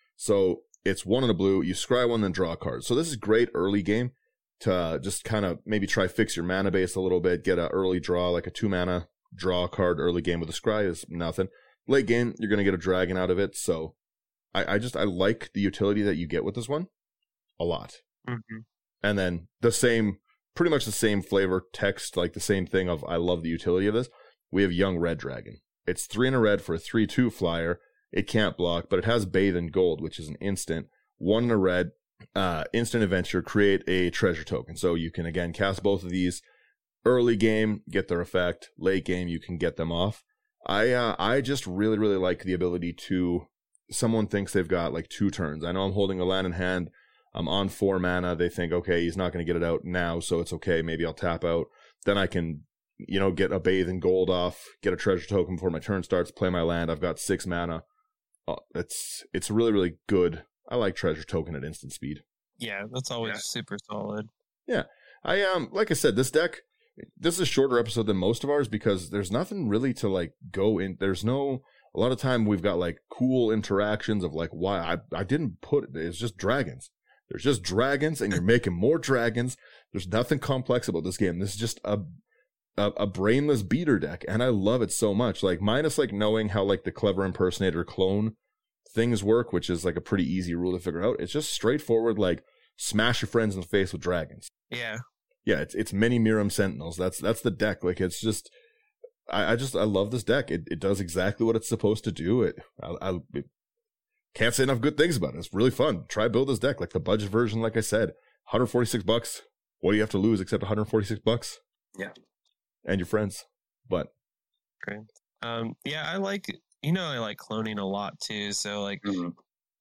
So it's one and a blue. You scry one, then draw a card. So this is great early game to uh, just kind of maybe try fix your mana base a little bit, get an early draw, like a two mana draw a card early game with a scry is nothing. Late game, you're going to get a dragon out of it. So I, I just, I like the utility that you get with this one a lot. Mm-hmm. And then the same, pretty much the same flavor text, like the same thing of I love the utility of this. We have young red dragon. It's three and a red for a three two flyer. It can't block, but it has Bathe in Gold, which is an instant. One in a red, uh, instant adventure, create a treasure token. So you can, again, cast both of these. Early game, get their effect. Late game, you can get them off. I uh, I just really, really like the ability to, someone thinks they've got like two turns. I know I'm holding a land in hand. I'm on four mana. They think, okay, he's not going to get it out now, so it's okay. Maybe I'll tap out. Then I can, you know, get a Bathe in Gold off, get a treasure token before my turn starts, play my land. I've got six mana. Oh, it's it's really, really good. I like treasure token at instant speed. Yeah, that's always Yeah. super solid. Yeah. I um like I said, this deck, this is a shorter episode than most of ours because there's nothing really to like go in. There's no, a lot of time we've got like cool interactions of like why I, I didn't put it. It's just dragons. There's just dragons and you're making more dragons. There's nothing complex about this game. This is just a, a a brainless beater deck, and I love it so much. Like minus like knowing how like the clever impersonator clone things work, which is like a pretty easy rule to figure out. It's just straightforward, like smash your friends in the face with dragons. Yeah. Yeah, it's it's many Miram Sentinels. That's that's the deck. Like it's just, I, I just I love this deck. It it does exactly what it's supposed to do. It I, I it, can't say enough good things about it. It's really fun. Try build this deck like the budget version. Like I said, one hundred forty-six bucks. What do you have to lose except one hundred forty-six bucks? Yeah, and your friends. But Great. Um, yeah, I like, you know, I like cloning a lot too. So like, mm-hmm.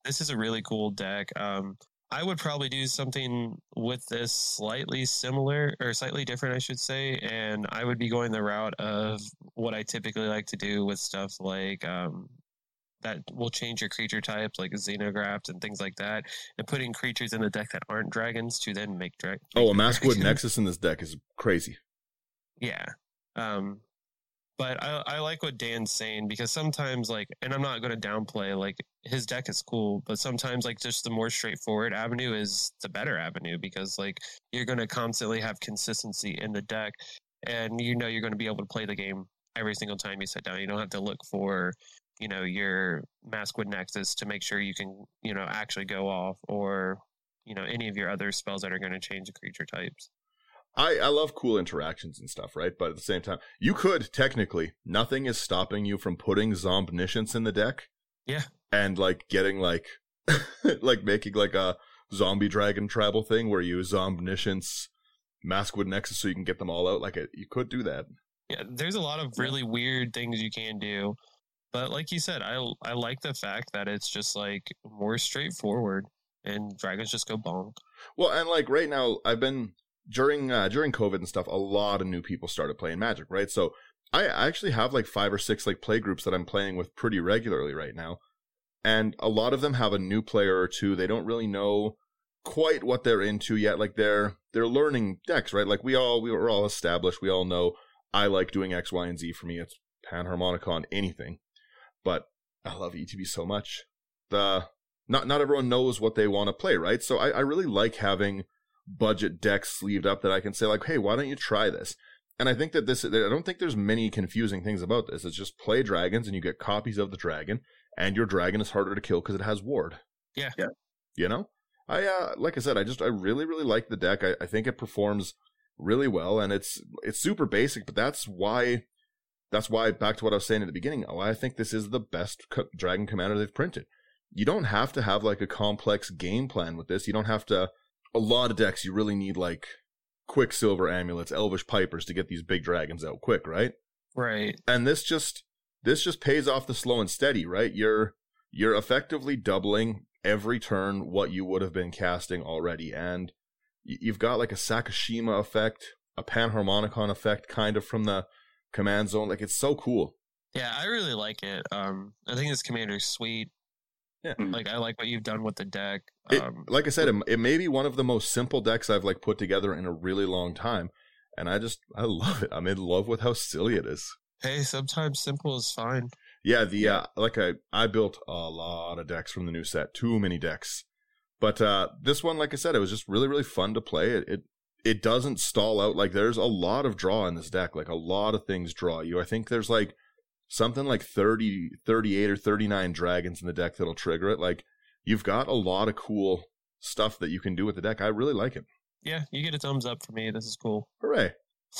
this is a really cool deck. Um, I would probably do something with this slightly similar or slightly different, I should say. And I would be going the route of what I typically like to do with stuff like um, that will change your creature types, like Xenograft and things like that, and putting creatures in the deck that aren't dragons to then make dragons. Oh, a Maskwood Nexus in this deck is crazy. Yeah. Um, But I, I like what Dan's saying, because sometimes, like, and I'm not going to downplay, like, his deck is cool, but sometimes, like, just the more straightforward avenue is the better avenue, because, like, you're going to constantly have consistency in the deck, and you know you're going to be able to play the game every single time you sit down. You don't have to look for, you know, your Maskwood Nexus to make sure you can, you know, actually go off, or, you know, any of your other spells that are going to change the creature types. I, I love cool interactions and stuff, right? But at the same time, you could, technically, nothing is stopping you from putting Zombniscience in the deck. Yeah. And, like, getting, like, like, making, like, a zombie dragon tribal thing where you Zombniscience Maskwood Nexus so you can get them all out. Like, it, you could do that. Yeah, there's a lot of really weird things you can do. But like you said, I, I like the fact that it's just, like, more straightforward, and dragons just go bonk. Well, and, like, right now, I've been... During uh, during COVID and stuff, a lot of new people started playing Magic, right? So I actually have like five or six like play groups that I'm playing with pretty regularly right now. And a lot of them have a new player or two. They don't really know quite what they're into yet. Like they're they're learning decks, right? Like we all we were all established. We all know I like doing X, Y, and Z. For me, it's Panharmonica on anything. But I love E T B so much. The not not everyone knows what they want to play, right? So I, I really like having budget decks sleeved up that I can say like, hey, why don't you try this? And I think that this, I don't think there's many confusing things about this. It's just play dragons and you get copies of the dragon, and your dragon is harder to kill because it has ward. Yeah. Yeah. You know? I, uh, like I said, I just, I really, really like the deck. I, I think it performs really well, and it's, it's super basic, but that's why, that's why, back to what I was saying at the beginning, why I think this is the best co- Dragon Commander they've printed. You don't have to have like a complex game plan with this. You don't have to, a lot of decks, you really need like Quicksilver Amulets, Elvish Pipers to get these big dragons out quick, right? Right. And this just this just pays off the slow and steady, right? You're you're effectively doubling every turn what you would have been casting already, and you've got like a Sakashima effect, a Panharmonicon effect, kind of from the command zone. Like it's so cool. Yeah, I really like it. Um, I think this commander's sweet. Yeah. Like I like what you've done with the deck. It, Um, like I said, it, it may be one of the most simple decks I've like put together in a really long time, and I just I love it. I'm in love with how silly it is. hey, sometimes simple is fine. Yeah, the uh, like I I built a lot of decks from the new set, too many decks, but uh, this one, like I said, it was just really really fun to play. It it it doesn't stall out. Like there's a lot of draw in this deck. Like a lot of things draw you. I think there's like something like thirty, thirty-eight or thirty-nine dragons in the deck that'll trigger it. Like, you've got a lot of cool stuff that you can do with the deck. I really like it. Yeah, you get a thumbs up for me. This is cool. Hooray.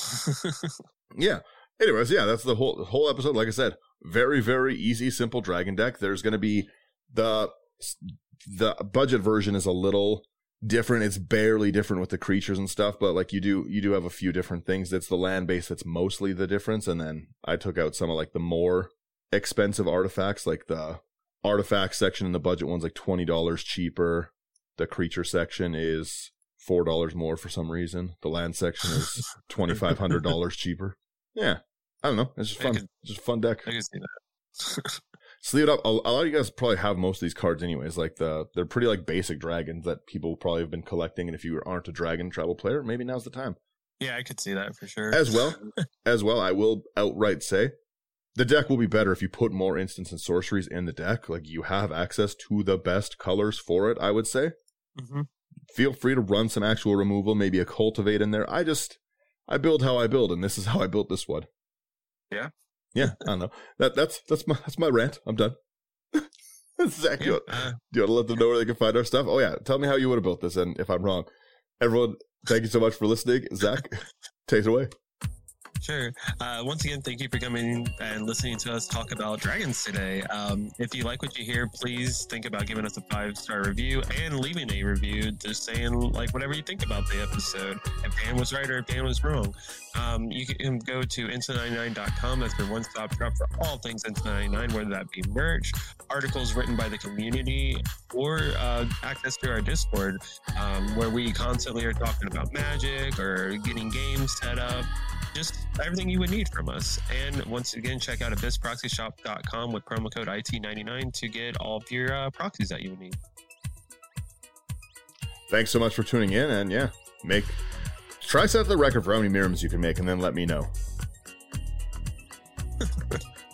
Yeah. Anyways, yeah, that's the whole the whole episode. Like I said, very, very easy, simple dragon deck. There's going to be the the budget version is a little different. It's barely different with the creatures and stuff, but like you do you do have a few different things. It's the land base that's mostly the difference, and then I took out some of like the more expensive artifacts, like the artifact section in the budget one's like twenty dollars cheaper. The creature section is four dollars more for some reason. The land section is twenty-five hundred dollars cheaper. Yeah, I don't know. It's just fun. Could, it's just a fun deck. I can see that. Sleeve it up. A, a lot of you guys probably have most of these cards anyways. Like the, they're pretty like basic dragons that people probably have been collecting. And if you aren't a dragon tribal player, maybe now's the time. Yeah, I could see that for sure. As well, as well, I will outright say the deck will be better if you put more instants and sorceries in the deck. Like you have access to the best colors for it, I would say. Mm-hmm. Feel free to run some actual removal, maybe a cultivate in there. I just, I build how I build, and this is how I built this one. Yeah. Yeah, I don't know. That that's that's my that's my rant. I'm done. Zach, Yeah, you, uh, do you want to let them know where they can find our stuff? Oh yeah, tell me how you would have built this, and if I'm wrong. Everyone, thank you so much for listening. Zach, take it away. Sure. Uh, once again, thank you for coming and listening to us talk about dragons today. Um, if you like what you hear, please think about giving us a five-star review and leaving a review, just saying like whatever you think about the episode. If Dan was right or if Dan was wrong. Um, you can go to instant ninety-nine dot com. That's your one-stop shop for all things Instant ninety-nine, whether that be merch, articles written by the community, or uh, access to our Discord, um, where we constantly are talking about Magic or getting games set up. Just everything you would need from us. And once again, check out abyss proxy shop dot com with promo code I T ninety-nine to get all of your uh, proxies that you would need. Thanks so much for tuning in, and yeah, make try set the record for how many Mirims you can make, and then let me know.